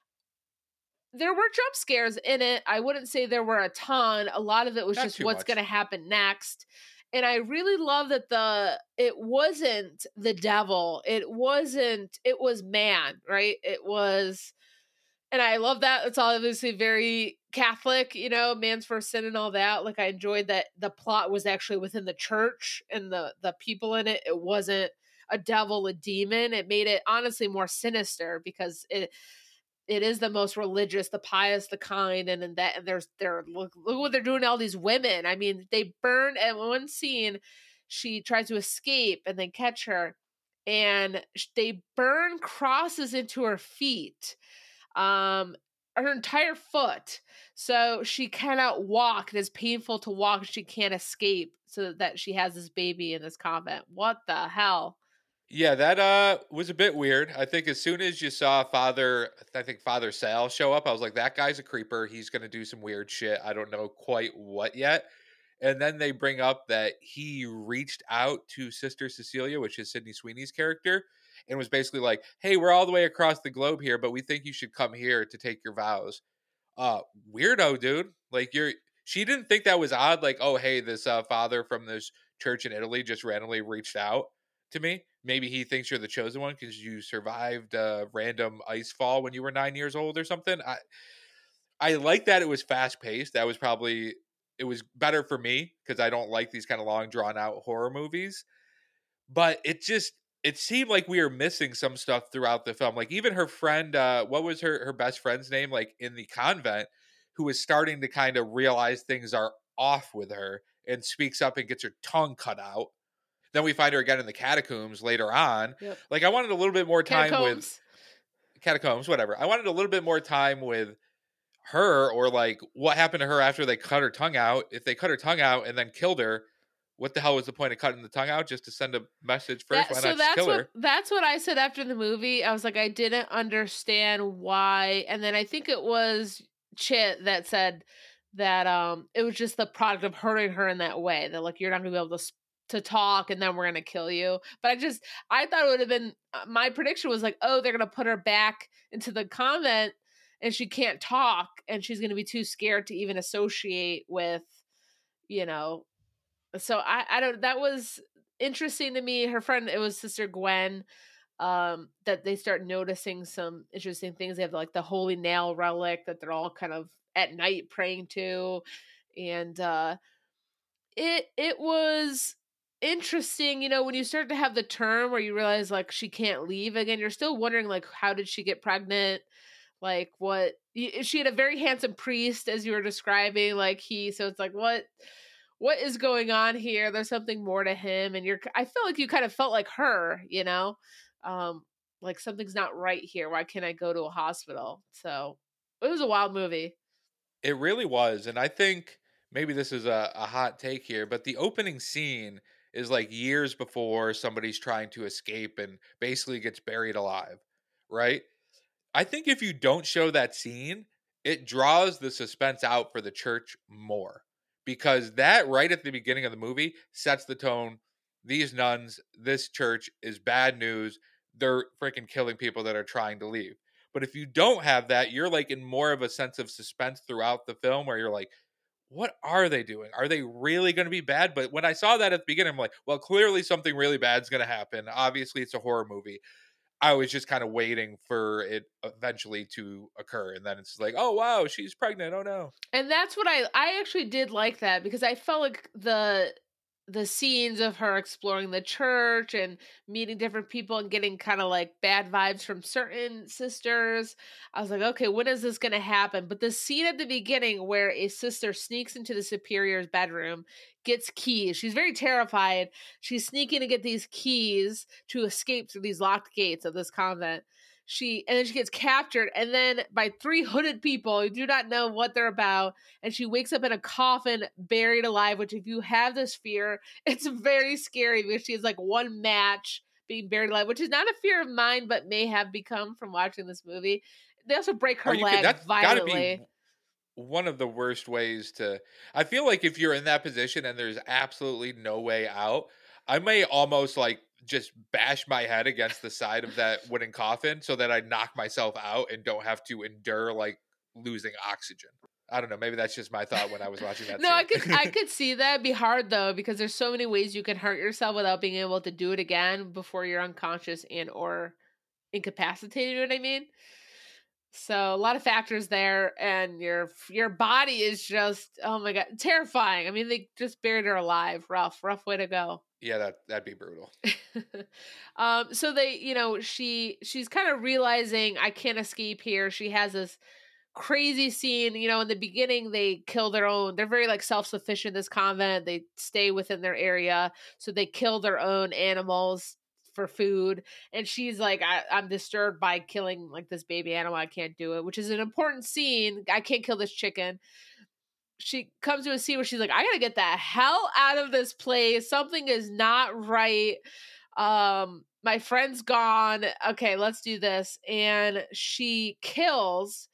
There were jump scares in it. I wouldn't say there were a ton. A lot of it was Not just too what's much. going to happen next. And I really love that the it wasn't the devil. It wasn't it was man, right? It was, and I love that. It's obviously very Catholic, you know, man's first sin and all that. Like, I enjoyed that the plot was actually within the church and the the people in it. It wasn't a devil, a demon. It made it honestly more sinister, because it it is the most religious, the pious, the kind, and in that, and there's they're look, look what they're doing to all these women. I mean, they burn at one scene. She tries to escape, and they catch her, and they burn crosses into her feet, um her entire foot, so she cannot walk. It is painful to walk. She can't escape, so that she has this baby in this convent. What the hell? Yeah, that uh was a bit weird. I think as soon as you saw Father, I think Father Sal show up, I was like, that guy's a creeper. He's gonna do some weird shit. I don't know quite what yet. And then they bring up that he reached out to Sister Cecilia, which is Sydney Sweeney's character, and was basically like, "Hey, we're all the way across the globe here, but we think you should come here to take your vows." Uh, weirdo, dude. Like, you're. She didn't think that was odd. Like, oh, hey, this uh, father from this church in Italy just randomly reached out to me. Maybe he thinks you're the chosen one because you survived a random ice fall when you were nine years old or something. I I like that it was fast paced. That was probably it was better for me because I don't like these kind of long drawn out horror movies. But it just it seemed like we were missing some stuff throughout the film. Like even her friend, uh, what was her her best friend's name? Like in the convent, who was starting to kind of realize things are off with her and speaks up and gets her tongue cut out. Then we find her again in the catacombs later on. Yep. Like I wanted a little bit more time with Catacombs. catacombs, whatever. I wanted a little bit more time with her, or like what happened to her after they cut her tongue out. If they cut her tongue out and then killed her, what the hell was the point of cutting the tongue out? Just to send a message first? That Why so not just that's kill what her? that's what I said after the movie. I was like, I didn't understand why. And then I think it was Chit that said that um it was just the product of hurting her in that way. That like, you're not gonna be able to s- to talk, and then we're gonna kill you. But I just I thought it would have been, uh, my prediction was like, oh, they're gonna put her back into the convent, and she can't talk, and she's gonna be too scared to even associate with, you know. So I I don't, that was interesting to me. Her friend, it was Sister Gwen, um that they start noticing some interesting things. They have like the holy nail relic that they're all kind of at night praying to. And uh it it was interesting, you know, when you start to have the term where you realize like she can't leave again. You're still wondering like, how did she get pregnant? Like what y- she had a very handsome priest, as you were describing, like he, so it's like, what what is going on here? There's something more to him. And you're, I feel like you kind of felt like her, you know, um like something's not right here. Why can't I go to a hospital? So it was a wild movie. It really was. And I think maybe this is a, a hot take here, but the opening scene is like years before somebody's trying to escape and basically gets buried alive, right? I think if you don't show that scene, it draws the suspense out for the church more because that right at the beginning of the movie sets the tone. These nuns, this church is bad news. They're freaking killing people that are trying to leave. But if you don't have that, you're like in more of a sense of suspense throughout the film where you're like, what are they doing? Are they really going to be bad? But when I saw that at the beginning, I'm like, well, clearly something really bad is going to happen. Obviously, it's a horror movie. I was just kind of waiting for it eventually to occur. And then it's like, oh, wow, she's pregnant. Oh, no. And that's what I, I actually did like that because I felt like the, the scenes of her exploring the church and meeting different people and getting kind of like bad vibes from certain sisters. I was like, okay, when is this going to happen? But the scene at the beginning where a sister sneaks into the superior's bedroom, gets keys. She's very terrified. She's sneaking to get these keys to escape through these locked gates of this convent. She and then she gets captured and then by three hooded people who do not know what they're about, and she wakes up in a coffin buried alive, which if you have this fear, it's very scary because she has like one match being buried alive, which is not a fear of mine but may have become from watching this movie. They also break her leg kidding? That's violently. Gotta be one of the worst ways to. I feel like if you're in that position and there's absolutely no way out, I may almost like just bash my head against the side of that wooden coffin so that I knock myself out and don't have to endure like losing oxygen. I don't know. Maybe that's just my thought when I was watching that. no, scene. I could I could see that. It'd be hard though because there's so many ways you can hurt yourself without being able to do it again before you're unconscious and or incapacitated. You know what I mean? So a lot of factors there, and your your body is just, oh my God, terrifying. I mean, they just buried her alive. Rough, rough way to go. Yeah, that that'd be brutal. um, so they, you know, she she's kind of realizing I can't escape here. She has this crazy scene. You know, in the beginning, they kill their own. They're very like self-sufficient. This convent, they stay within their area, so they kill their own animals for food. And she's like, I, I'm disturbed by killing like this baby animal. I can't do it, which is an important scene. I can't kill this chicken. She comes to a scene where she's like, I gotta get the hell out of this place. Something is not right. Um, my friend's gone. Okay, let's do this. And she kills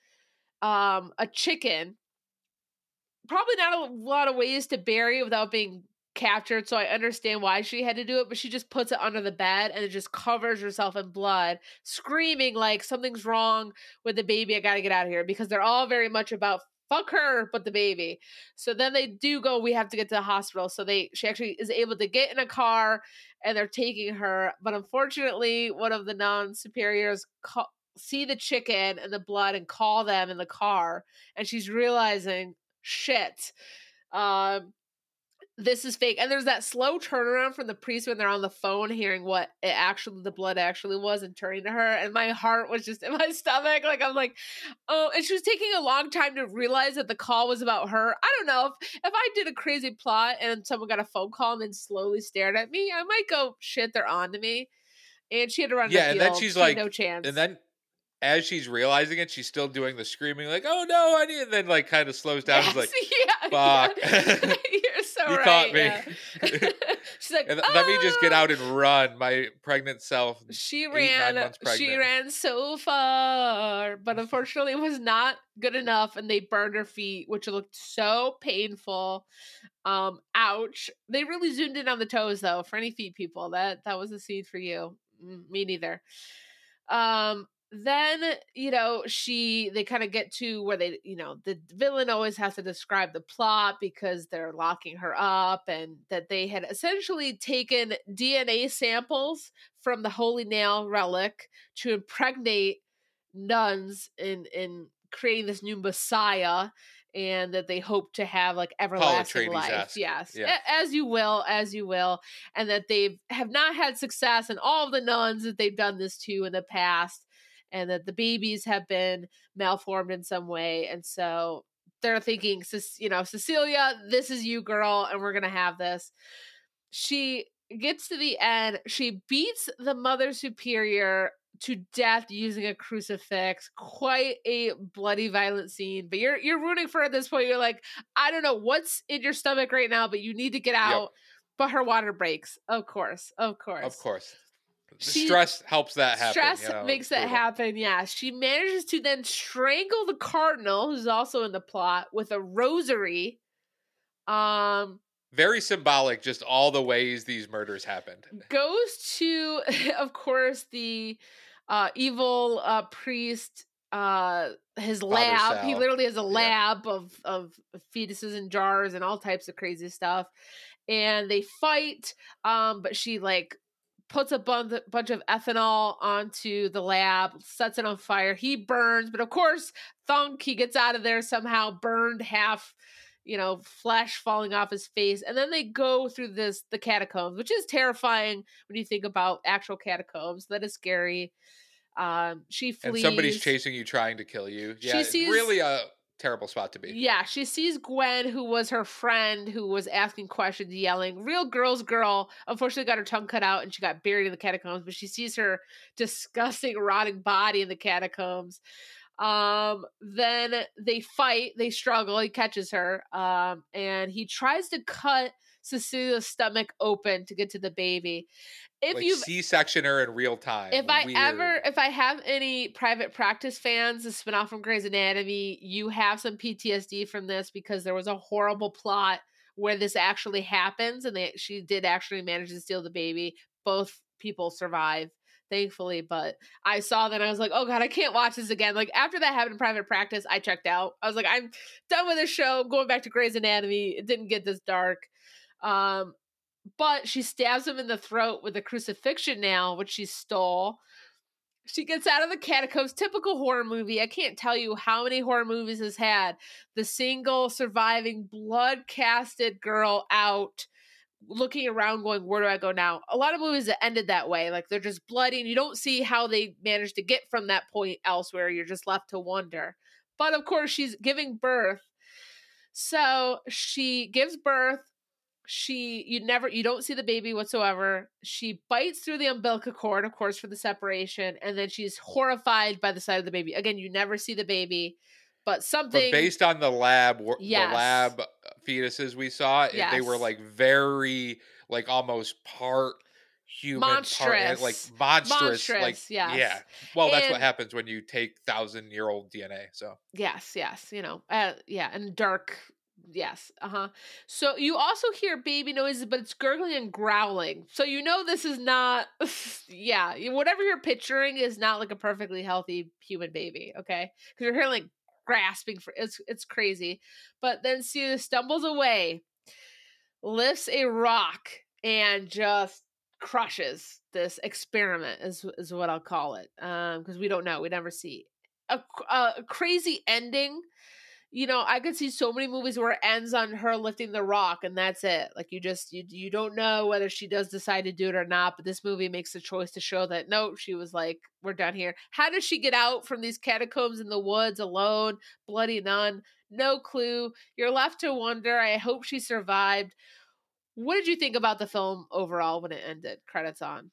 um a chicken. Probably not a lot of ways to bury it without being captured, so I understand why she had to do it, but she just puts it under the bed and it just covers herself in blood, screaming like something's wrong with the baby. I gotta get out of here, because they're all very much about fuck her but the baby. So then they do go, we have to get to the hospital. So they she actually is able to get in a car and they're taking her, but unfortunately one of the non-superiors call, see the chicken and the blood and call them in the car, and she's realizing shit, um this is fake. And there's that slow turnaround from the priest when they're on the phone hearing what it actually, the blood actually was, and turning to her. And my heart was just in my stomach. Like, I'm like, oh, and she was taking a long time to realize that the call was about her. I don't know if, if I did a crazy plot and someone got a phone call and then slowly stared at me, I might go, shit, they're on to me. And she had to run. Yeah. And then she's she like, no chance. And then as she's realizing it, she's still doing the screaming, like, "Oh no, I need!" And then like kind of slows down. Yes, like, yeah, "Fuck, yeah. You're so you right." caught me. Yeah. She's like, and ah! "Let me just get out and run." My pregnant self. She eight, ran. She ran so far, but unfortunately, it was not good enough, and they burned her feet, which looked so painful. Um, ouch. They really zoomed in on the toes, though. For any feet people, that that was a scene for you. Me neither. Um. Then, you know, she, they kind of get to where they, you know, the villain always has to describe the plot because they're locking her up, and that they had essentially taken D N A samples from the Holy Nail relic to impregnate nuns in, in creating this new Messiah, and that they hope to have like everlasting life. Yes. Yeah. A- as you will, as you will. And that they have not had success in all of the nuns that they've done this to in the past, and that the babies have been malformed in some way. And so they're thinking, you know, Cecilia, this is you, girl, and we're going to have this. She gets to the end. She beats the Mother Superior to death using a crucifix. Quite a bloody, violent scene. But you're you're rooting for her at this point. You're like, I don't know what's in your stomach right now, but you need to get out. Yep. But her water breaks. Of course. Of course. Of course. She, stress helps that happen. Stress you know, makes that happen, yeah. She manages to then strangle the cardinal, who's also in the plot, with a rosary. Um, Very symbolic, just all the ways these murders happened. Goes to, of course, the uh, evil uh, priest, uh, his Father lab. He Sal. literally has a Yeah. lab of, of fetuses in jars and all types of crazy stuff. And they fight, um, but she like puts a bun- bunch of ethanol onto the lab, sets it on fire. He burns, but of course, Thunk, he gets out of there somehow, burned half, you know, flesh falling off his face. And then they go through this, the catacombs, which is terrifying when you think about actual catacombs. That is scary. Um, she flees. And somebody's chasing you, trying to kill you. Yeah, She it's sees- really a terrible spot to be. Yeah, she sees Gwen, who was her friend, who was asking questions, yelling. Real girl's girl. Unfortunately, got her tongue cut out and she got buried in the catacombs. But she sees her disgusting, rotting body in the catacombs. Um, then they fight. They struggle. He catches her, um, and he tries to cut Cecilia's stomach open to get to the baby. If Like you've C-section her in real time. if I Weird. ever, if I have any private practice fans, a spinoff from Grey's Anatomy, you have some P T S D from this because there was a horrible plot where this actually happens, and they she did actually manage to steal the baby. Both people survive, thankfully, but I saw that and I was like, oh god, I can't watch this again. Like after that happened in private practice, I checked out. I was like, I'm done with this show. I'm going back to Grey's Anatomy. It didn't get this dark. Um, but she stabs him in the throat with a crucifixion nail, which she stole. She gets out of the catacombs. Typical horror movie. I can't tell you how many horror movies has had the single surviving blood-casted girl out, looking around going, where do I go now? A lot of movies that ended that way. Like they're just bloody and you don't see how they managed to get from that point elsewhere. You're just left to wonder. But of course, she's giving birth. So she gives birth. She, you never, you don't see the baby whatsoever. She bites through the umbilical cord, of course, for the separation, and then she's horrified by the sight of the baby. Again, you never see the baby, but something. But based on the lab, Yes. the lab fetuses we saw, it- they were Yes. like very, like almost part human, part Monstrous. like monstrous, Monstrous, like yes. yeah. Well, that's what And- happens when you take thousand year old D N A. So Yes, yes, you know, uh, yeah, and dark. Yes, uh huh. So you also hear baby noises, but it's gurgling and growling. So you know this is not, yeah, you- whatever you're picturing is not like a perfectly healthy human baby, okay? Because you're hearing like grasping for it's it's crazy. But then Celia stumbles away, lifts a rock, and just crushes this experiment. Is is what I'll call it. Um, because we don't know, we never see a, a crazy ending. You know, I could see so many movies where it ends on her lifting the rock and that's it. Like you just you you don't know whether she does decide to do it or not, but this movie makes the choice to show that no, she was like, we're done here. How does she get out from these catacombs in the woods alone, bloody nun? No clue. You're left to wonder. I hope she survived. What did you think about the film overall when it ended? Credits on.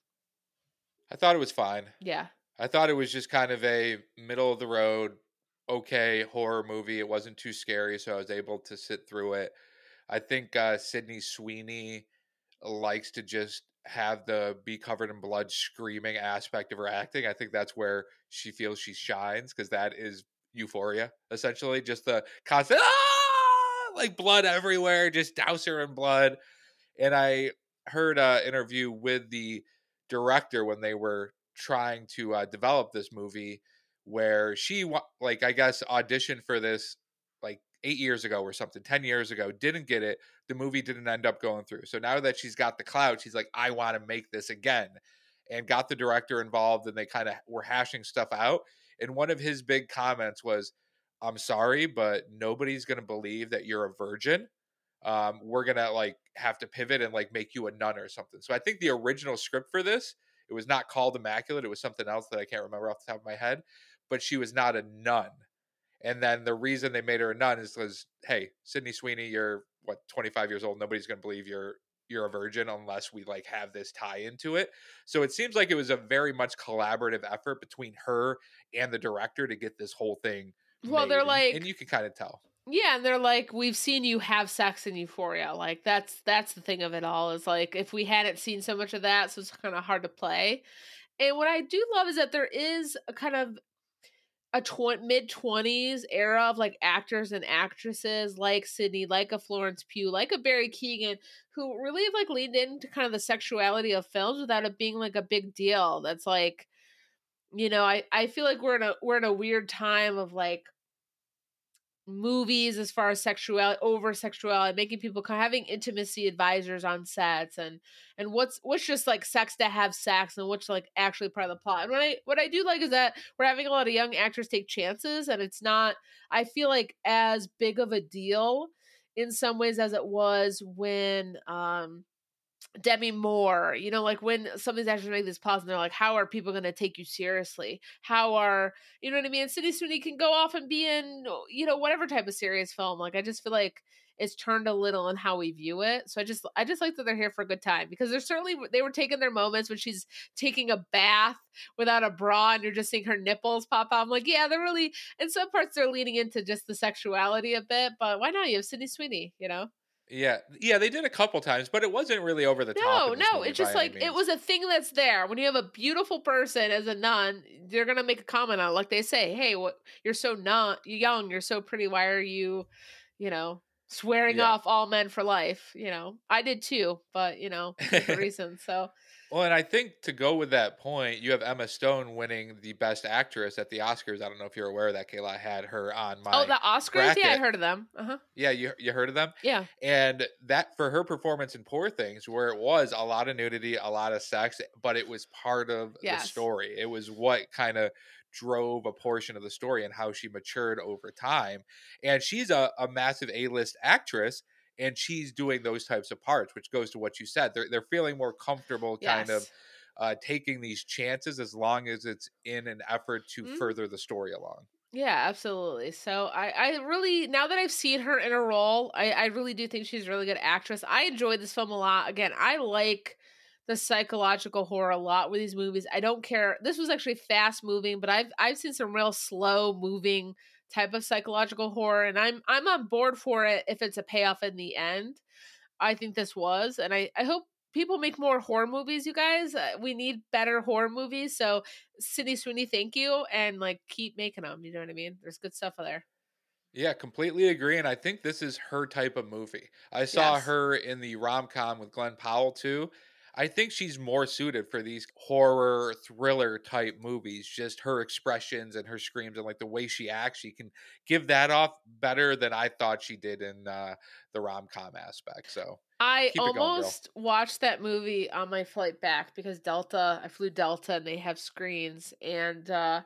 I thought it was fine. Yeah. I thought it was just kind of a middle of the road, okay horror movie. It wasn't too scary, so I was able to sit through it. I think uh, Sydney Sweeney likes to just have the be covered in blood screaming aspect of her acting. I think that's where she feels she shines because that is Euphoria, essentially. Just the constant, ah! like blood everywhere, just douse her in blood. And I heard an interview with the director when they were trying to uh, develop this movie where she, wa- like, I guess, auditioned for this like eight years ago or something, ten years ago, didn't get it. The movie didn't end up going through. So now that she's got the clout, she's like, I want to make this again. And got the director involved and they kind of were hashing stuff out. And one of his big comments was, I'm sorry, but nobody's going to believe that you're a virgin. Um, we're going to like have to pivot and like make you a nun or something. So I think the original script for this, it was not called Immaculate. It was something else that I can't remember off the top of my head, but she was not a nun. And then the reason they made her a nun is because, hey, Sydney Sweeney, you're what, twenty-five years old. Nobody's going to believe you're you're a virgin unless we like have this tie into it. So it seems like it was a very much collaborative effort between her and the director to get this whole thing. Well, made. they're And- like, and you can kind of tell. yeah, and they're like, we've seen you have sex in Euphoria. Like that's that's the thing of it all. Is like if we hadn't seen so much of that, so it's kind of hard to play. And what I do love is that there is a kind of a tw- mid twenties era of like actors and actresses like Sydney, like a Florence Pugh, like a Barry Keoghan, who really have like leaned into kind of the sexuality of films without it being like a big deal. That's like, you know, I, I feel like we're in a we're in a weird time of like movies as far as sexuality, over sexuality, making people kind of having intimacy advisors on sets, and and what's what's just like sex to have sex and what's like actually part of the plot. And what I what I do like is that we're having a lot of young actors take chances, and it's not, I feel like, as big of a deal in some ways as it was when um Demi Moore, you know, like when some of these actors make this pause and they're like, how are people going to take you seriously? How are, you know what I mean? Sydney Sweeney can go off and be in, you know, whatever type of serious film. Like, I just feel like it's turned a little in how we view it. So I just, I just like that they're here for a good time, because they're certainly, they were taking their moments when she's taking a bath without a bra and you're just seeing her nipples pop out. I'm like, yeah, they're really, in some parts they're leaning into just the sexuality a bit, but why not? You have Sydney Sweeney, you know? Yeah, yeah, they did a couple times, but it wasn't really over the top No, in this no, movie it's by just any like it means. was a thing that's there. When you have a beautiful person as a nun, they're gonna make a comment on it. Like they say, "Hey, what? You're so not young. You're so pretty. Why are you, you know, swearing Yeah. off all men for life?" You know, I did too, but you know, different reasons. So Well, and I think to go with that point, you have Emma Stone winning the Best Actress at the Oscars. I don't know if you're aware of that, Kayla. I had her on oh, my the Oscars. Yeah, I bracket. heard of them. Uh huh. Yeah, you you heard of them? Yeah. And that for her performance in Poor Things, where it was a lot of nudity, a lot of sex, but it was part of the Yes. story. It was what kind of drove a portion of the story and how she matured over time. And she's a, a massive A-list actress, and she's doing those types of parts, which goes to what you said. They're they're feeling more comfortable kind of Yes. uh, taking these chances as long as it's in an effort to Mm. further the story along. Yeah, absolutely. So I, I really, now that I've seen her in a role, I, I really do think she's a really good actress. I enjoyed this film a lot. Again, I like the psychological horror a lot with these movies. I don't care. This was actually fast moving, but I've I've seen some real slow moving type of psychological horror, and I'm I'm on board for it if it's a payoff in the end. I think this was, and I I hope people make more horror movies, you guys. Uh, we need better horror movies. So Sydney Sweeney, thank you, and like keep making them. You know what I mean? There's good stuff out there. Yeah, completely agree. And I think this is her type of movie. I saw Yes. her in the rom com with Glenn Powell too. I think she's more suited for these horror thriller type movies. Just her expressions and her screams and like the way she acts, she can give that off better than I thought she did in uh, the rom com aspect. So I keep it going, girl. almost watched that movie on my flight back because Delta, I flew Delta and they have screens. And uh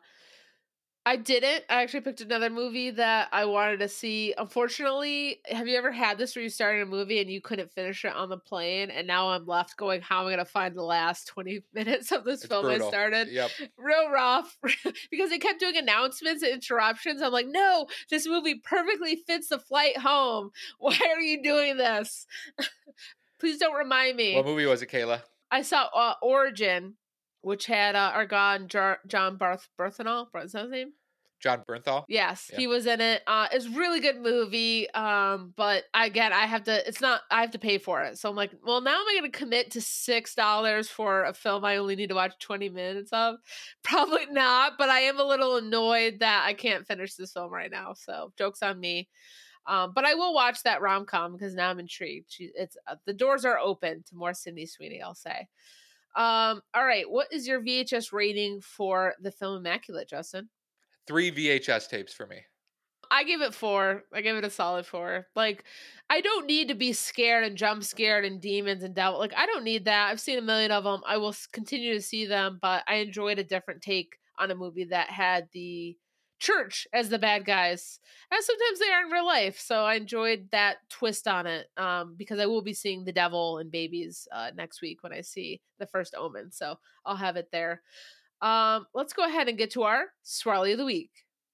I didn't. I actually picked another movie that I wanted to see. Unfortunately, have you ever had this where you started a movie and you couldn't finish it on the plane? And now I'm left going, how am I going to find the last twenty minutes of this It's film I brutal. started? Yep. Real rough because they kept doing announcements and interruptions. I'm like, no, this movie perfectly fits the flight home. Why are you doing this? Please don't remind What me. movie was it, Kayla? I saw uh, Origin, which had uh, our god Jar- John Barth Berthenol. Is that his name? John Bernthal? Yes, Yeah. he was in it. Uh, it's a really good movie. Um, but again, I have to. It's not. I have to pay for it. So I'm like, well, now am I going to commit to six dollars for a film I only need to watch twenty minutes of? Probably not. But I am a little annoyed that I can't finish this film right now. So jokes on me. Um, but I will watch that rom com because now I'm intrigued. She, it's uh, the doors are open to more Sydney Sweeney. I'll say. Um, all right, what is your V H S rating for the film Immaculate, Justin? Three V H S tapes for me. I give it four. I give it a solid four. Like, I don't need to be scared and jump scared and demons and devil. Like, I don't need that. I've seen a million of them. I will s- continue to see them, but I enjoyed a different take on a movie that had the church as the bad guys, as sometimes they are in real life. So I enjoyed that twist on it, um, because I will be seeing the devil and babies uh, next week when I see the first Omen. So I'll have it there. Um, let's go ahead and get to our Swirly of the Week.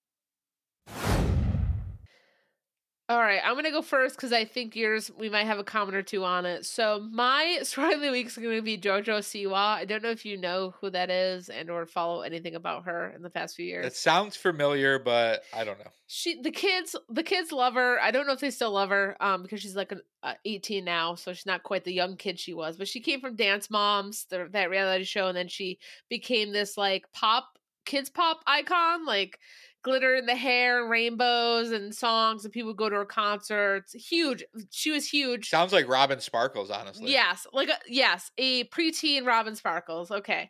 All right, I'm gonna go first because I think yours we might have a comment or two on it. So my story of the week is going to be JoJo Siwa. I don't know if you know who that is and or follow anything about her in the past few That years. sounds familiar, but I don't know. She, the kids, the kids love her. I don't know if they still love her, um, because she's like an, uh, eighteen now, so she's not quite the young kid she was. But she came from Dance Moms, the, that reality show, and then she became this like pop kids pop icon, like glitter in the hair and rainbows and songs, and people would go to her concerts. Huge. She was huge. Sounds like Robin Sparkles, honestly. Yes, like a, yes, a preteen Robin Sparkles. Okay.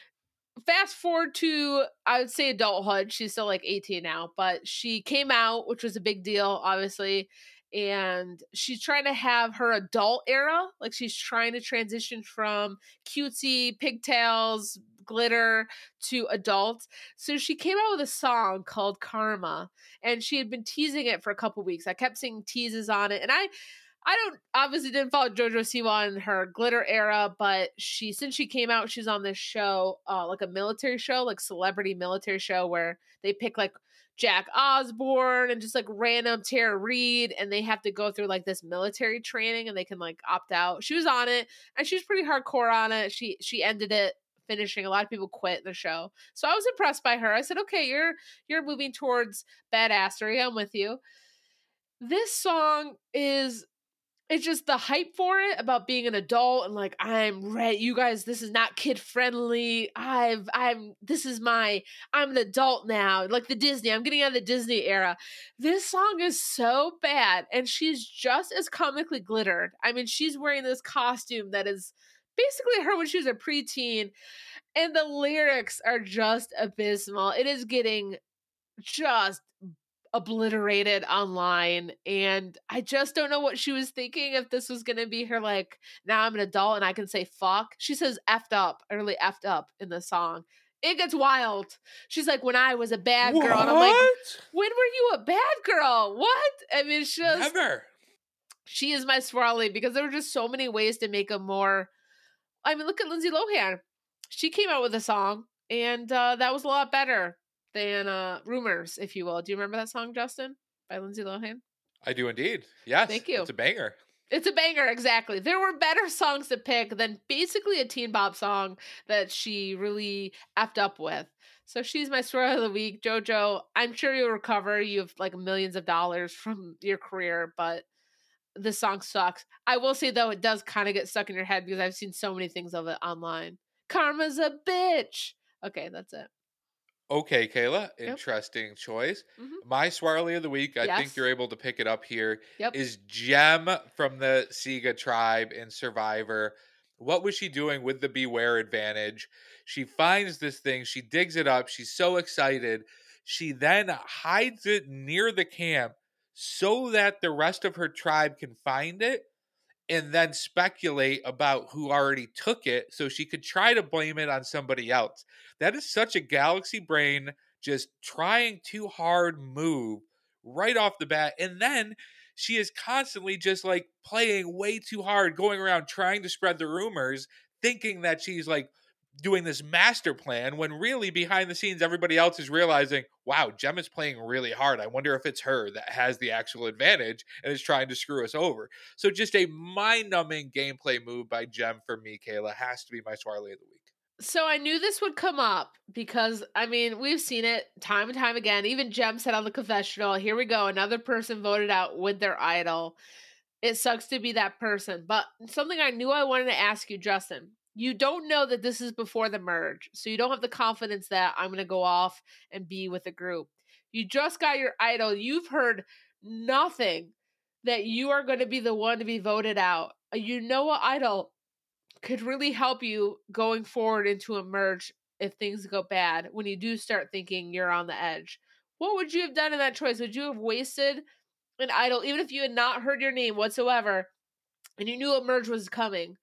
Fast forward to, I would say, adulthood. She's still like eighteen now, but she came out, which was a big deal, obviously. And she's trying to have her adult era. Like she's trying to transition from cutesy pigtails, glitter to adult. So she came out with a song called Karma, and she had been teasing it for a couple weeks. I kept seeing teases on it, and I I don't obviously didn't follow JoJo Siwa in her glitter era, but she since she came out, she's on this show, uh, like a military show, like celebrity military show where they pick like Jack Osborne and just like random Tara Reid, and they have to go through like this military training and they can like opt out. She was on it and she was pretty hardcore on it. She she ended it finishing. A lot of people quit the show. So I was impressed by her. I said, okay, you're you're moving towards badassery. I'm with you. This song is it's just the hype for it about being an adult and like I'm ready. You guys, this is not kid friendly. I've I'm this is my I'm an adult now. Like the Disney. I'm getting out of the Disney era. This song is so bad, and she's just as comically glittered. I mean, she's wearing this costume that is basically her when she was a preteen, and the lyrics are just abysmal. It is getting just obliterated online, and I just don't know what she was thinking, if this was going to be her like, now I'm an adult and I can say fuck. She says effed up, I really effed up in the song. It gets wild. She's like, when I was a bad What? girl, and I'm like, when were you a bad girl? What? I mean, it's just Never. She is my swirly, because there were just so many ways to make a more, I mean, look at Lindsay Lohan. She came out with a song, and uh, that was a lot better than uh, Rumors, if you will. Do you remember that song, Justin, by Lindsay Lohan? I do indeed. Yes. Thank you. It's a banger. It's a banger, exactly. There were better songs to pick than basically a Teen Bop song that she really effed up with. So she's my story of the week. JoJo, I'm sure you'll recover. You have like millions of dollars from your career, but this song sucks. I will say, though, it does kind of get stuck in your head because I've seen so many things of it online. Karma's a bitch. Okay, that's it. Okay, Kayla, interesting yep. choice. Mm-hmm. My Swirly of the week, I yes. think you're able to pick it up here, yep. is Jem from the Sega tribe in Survivor. What was she doing with the Beware advantage? She finds this thing, she digs it up, she's so excited. She then hides it near the camp so that the rest of her tribe can find it, and then speculate about who already took it so she could try to blame it on somebody else. That is such a galaxy brain, just trying too hard move right off the bat. And then she is constantly just like playing way too hard, going around trying to spread the rumors, thinking that she's like doing this master plan, when really behind the scenes everybody else is realizing, wow, Jem is playing really hard. I wonder if it's her that has the actual advantage and is trying to screw us over. So just a mind-numbing gameplay move by Jem for me, Kayla. Has to be my Swirly of the week. So I knew this would come up because, I mean, we've seen it time and time again. Even Jem said on the confessional, here we go, another person voted out with their idol. It sucks to be that person. But something I knew I wanted to ask you, Justin. You don't know that this is before the merge, so you don't have the confidence that I'm going to go off and be with a group. You just got your idol. You've heard nothing that you are going to be the one to be voted out. You know what idol could really help you going forward into a merge if things go bad, when you do start thinking you're on the edge. What would you have done in that choice? Would you have wasted an idol, even if you had not heard your name whatsoever, and you knew a merge was coming?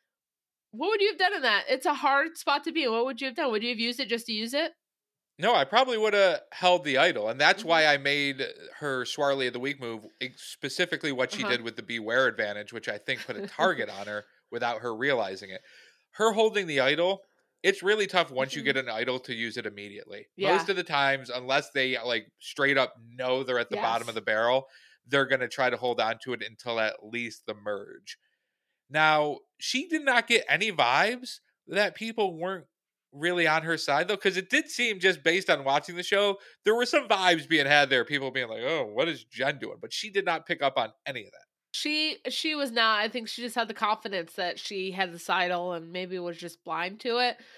What would you have done in that? It's a hard spot to be in. What would you have done? Would you have used it just to use it? No, I probably would have held the idol. And that's mm-hmm. why I made her Swirly of the Week move, specifically what she uh-huh. did with the Beware advantage, which I think put a target on her without her realizing it. Her holding the idol, it's really tough once mm-hmm. you get an idol to use it immediately. Yeah. Most of the times, unless they like straight up know they're at the yes. bottom of the barrel, they're going to try to hold on to it until at least the merge. Now, she did not get any vibes that people weren't really on her side, though, because it did seem, just based on watching the show, there were some vibes being had there, people being like, oh, what is Jen doing? But she did not pick up on any of that. She she was not. I think she just had the confidence that she had this idol and maybe was just blind to it.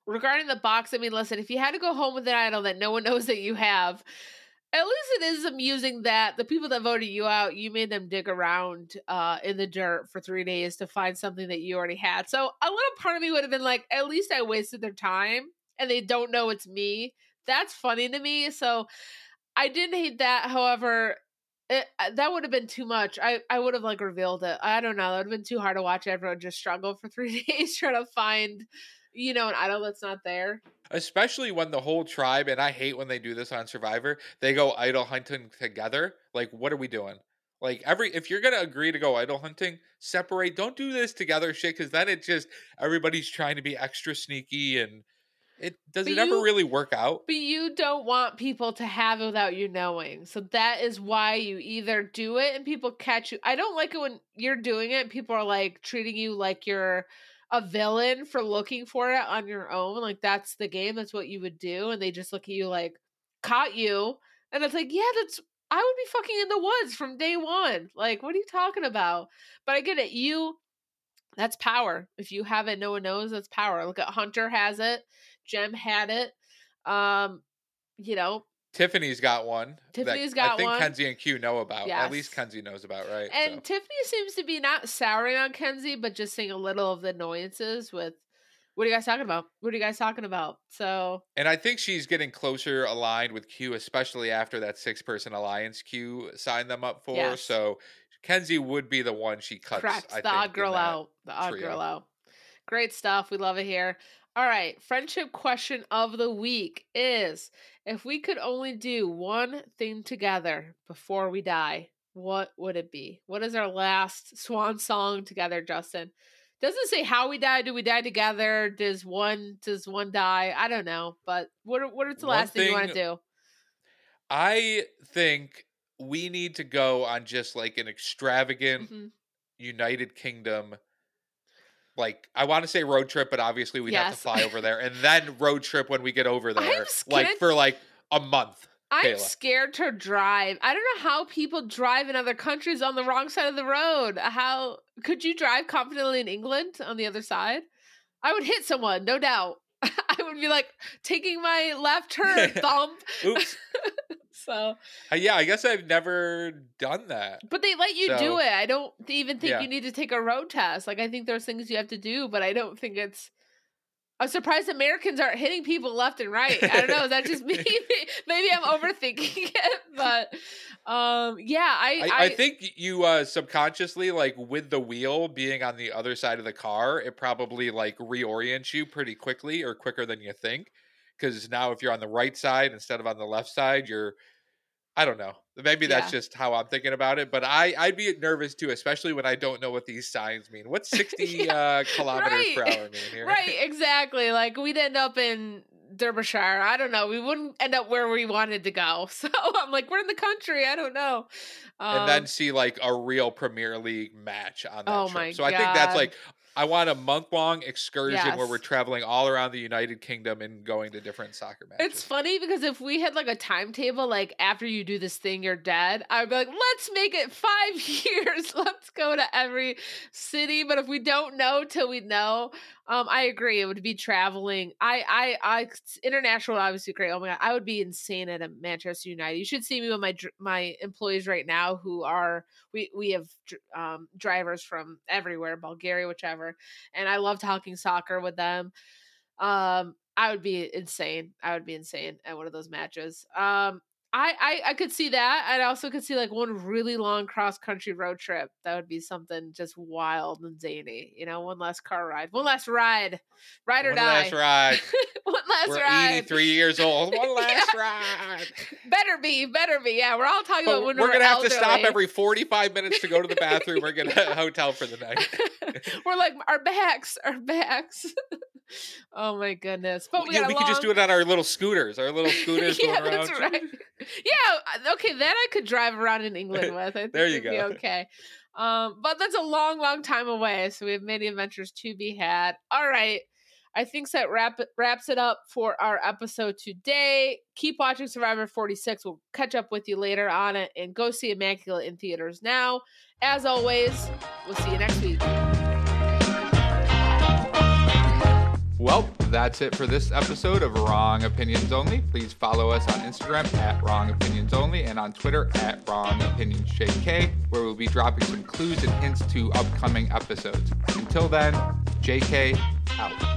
regarding the box, I mean, listen, if you had to go home with an idol that no one knows that you have, at least it is amusing that the people that voted you out, you made them dig around uh, in the dirt for three days to find something that you already had. So a little part of me would have been like, at least I wasted their time and they don't know it's me. That's funny to me. So I didn't hate that. However, it, that would have been too much. I, I would have like revealed it. I don't know. That would have been too hard to watch everyone just struggle for three days trying to find, you know, an idol that's not there. Especially when the whole tribe, and I hate when they do this on Survivor, they go idol hunting together. Like, what are we doing? Like, every if you're going to agree to go idol hunting, separate. Don't do this together shit, because then it just, everybody's trying to be extra sneaky, and it does But it ever you- really work out? But you don't want people to have it without you knowing. So that is why you either do it and people catch you. I don't like it when you're doing it and people are like treating you like you're a villain for looking for it on your own. Like, that's the game. That's what you would do. And they just look at you like, caught you. And it's like, yeah, that's, I would be fucking in the woods from day one. Like, what are you talking about? But I get it. You, that's power. If you have it, no one knows, that's power. Look at Hunter has it. Jem had it. Um, you know, Tiffany's got one. Tiffany's that got I think one. Kenzie and Q know about. Yes. At least Kenzie knows about, right? And So. Tiffany seems to be not souring on Kenzie, but just seeing a little of the annoyances with, what are you guys talking about? What are you guys talking about? So, And I think she's getting closer aligned with Q, especially after that six-person alliance Q signed them up for. Yes. So Kenzie would be the one she cuts. correct. I The think, odd in girl that out. The odd trio. girl out. Great stuff. We love it here. All right. Friendship question of the week is, if we could only do one thing together before we die, what would it be? What is our last swan song together, Justin? Doesn't say how we die. Do we die together? Does one does one die? I don't know. But what are, what is the One last thing, you want to thing- do? I think we need to go on just like an extravagant Mhm. United Kingdom. Like, I want to say road trip, but obviously we'd have to Yes. fly over there, and then road trip when we get over I'm there, scared- like for like a month. I'm Kayla. scared to drive. I don't know how people drive in other countries on the wrong side of the road. How could you drive confidently in England on the other side? I would hit someone, no doubt. I would be like taking my left turn, thump. Oops. So, Uh, yeah, I guess I've never done that. but they let you So- do it. I don't even think Yeah. you need to take a road test. Like, I think there's things you have to do, but I don't think it's. I'm surprised Americans aren't hitting people left and right. I don't know. Is that just me? Maybe I'm overthinking it, but um, yeah, I, I, I think you uh, subconsciously, like with the wheel being on the other side of the car, it probably like reorients you pretty quickly, or quicker than you think. Because now if you're on the right side instead of on the left side, you're, I don't know. Maybe that's Yeah. just how I'm thinking about it. But I, I'd be nervous too, especially when I don't know what these signs mean. What's sixty Yeah, uh, kilometers per right. hour mean here? Right, exactly. Like, we'd end up in Derbyshire. I don't know. We wouldn't end up where we wanted to go. So I'm like, we're in the country. I don't know. Um, And then see like a real Premier League match on that Oh trip. my So I think that's God. like, I want a month long excursion where Yes. we're traveling all around the United Kingdom and going to different soccer matches. it's funny because if we had like a timetable, like after you do this thing, you're dead, I would be like, let's make it five years. Let's go to every city. But if we don't know till we know, um, I agree. It would be traveling. I, I, I, international, obviously great. Oh my God. I would be insane at a Manchester United. You should see me with my, dr- my employees right now who are, we, we have dr- um, drivers from everywhere, Bulgaria, whichever. And I love talking soccer with them. Um, I would be insane. I would be insane at one of those matches. Um, I, I, I could see that. I also could see like one really long cross country road trip. That would be something just wild and zany. You know, one last car ride, one last ride, ride or One die. last ride. one last We're ride. eighty-three years old. One last Yeah. ride. Better be, better be. Yeah, we're all talking But about when we're we're gonna have to stop elderly. every forty-five minutes to go to the bathroom. We're gonna a hotel for the night. We're like our backs, our backs. Oh my goodness! But we, yeah, got a we could just long- do it on our little scooters. Our little scooters yeah, going around. that's right. Yeah, okay, that I could drive around in England with. I think There you it'd be go. okay. Um, but that's a long, long time away, so we have many adventures to be had. All right. I think that wrap wraps it up for our episode today. Keep watching Survivor forty-six. We'll catch up with you later on it, and go see Immaculate in theaters now. As always, we'll see you next week. Well, that's it for this episode of Wrong Opinions Only. Please follow us on Instagram at Wrong Opinions Only and on Twitter at Wrong Opinions J K, where we'll be dropping some clues and hints to upcoming episodes. Until then, J K out.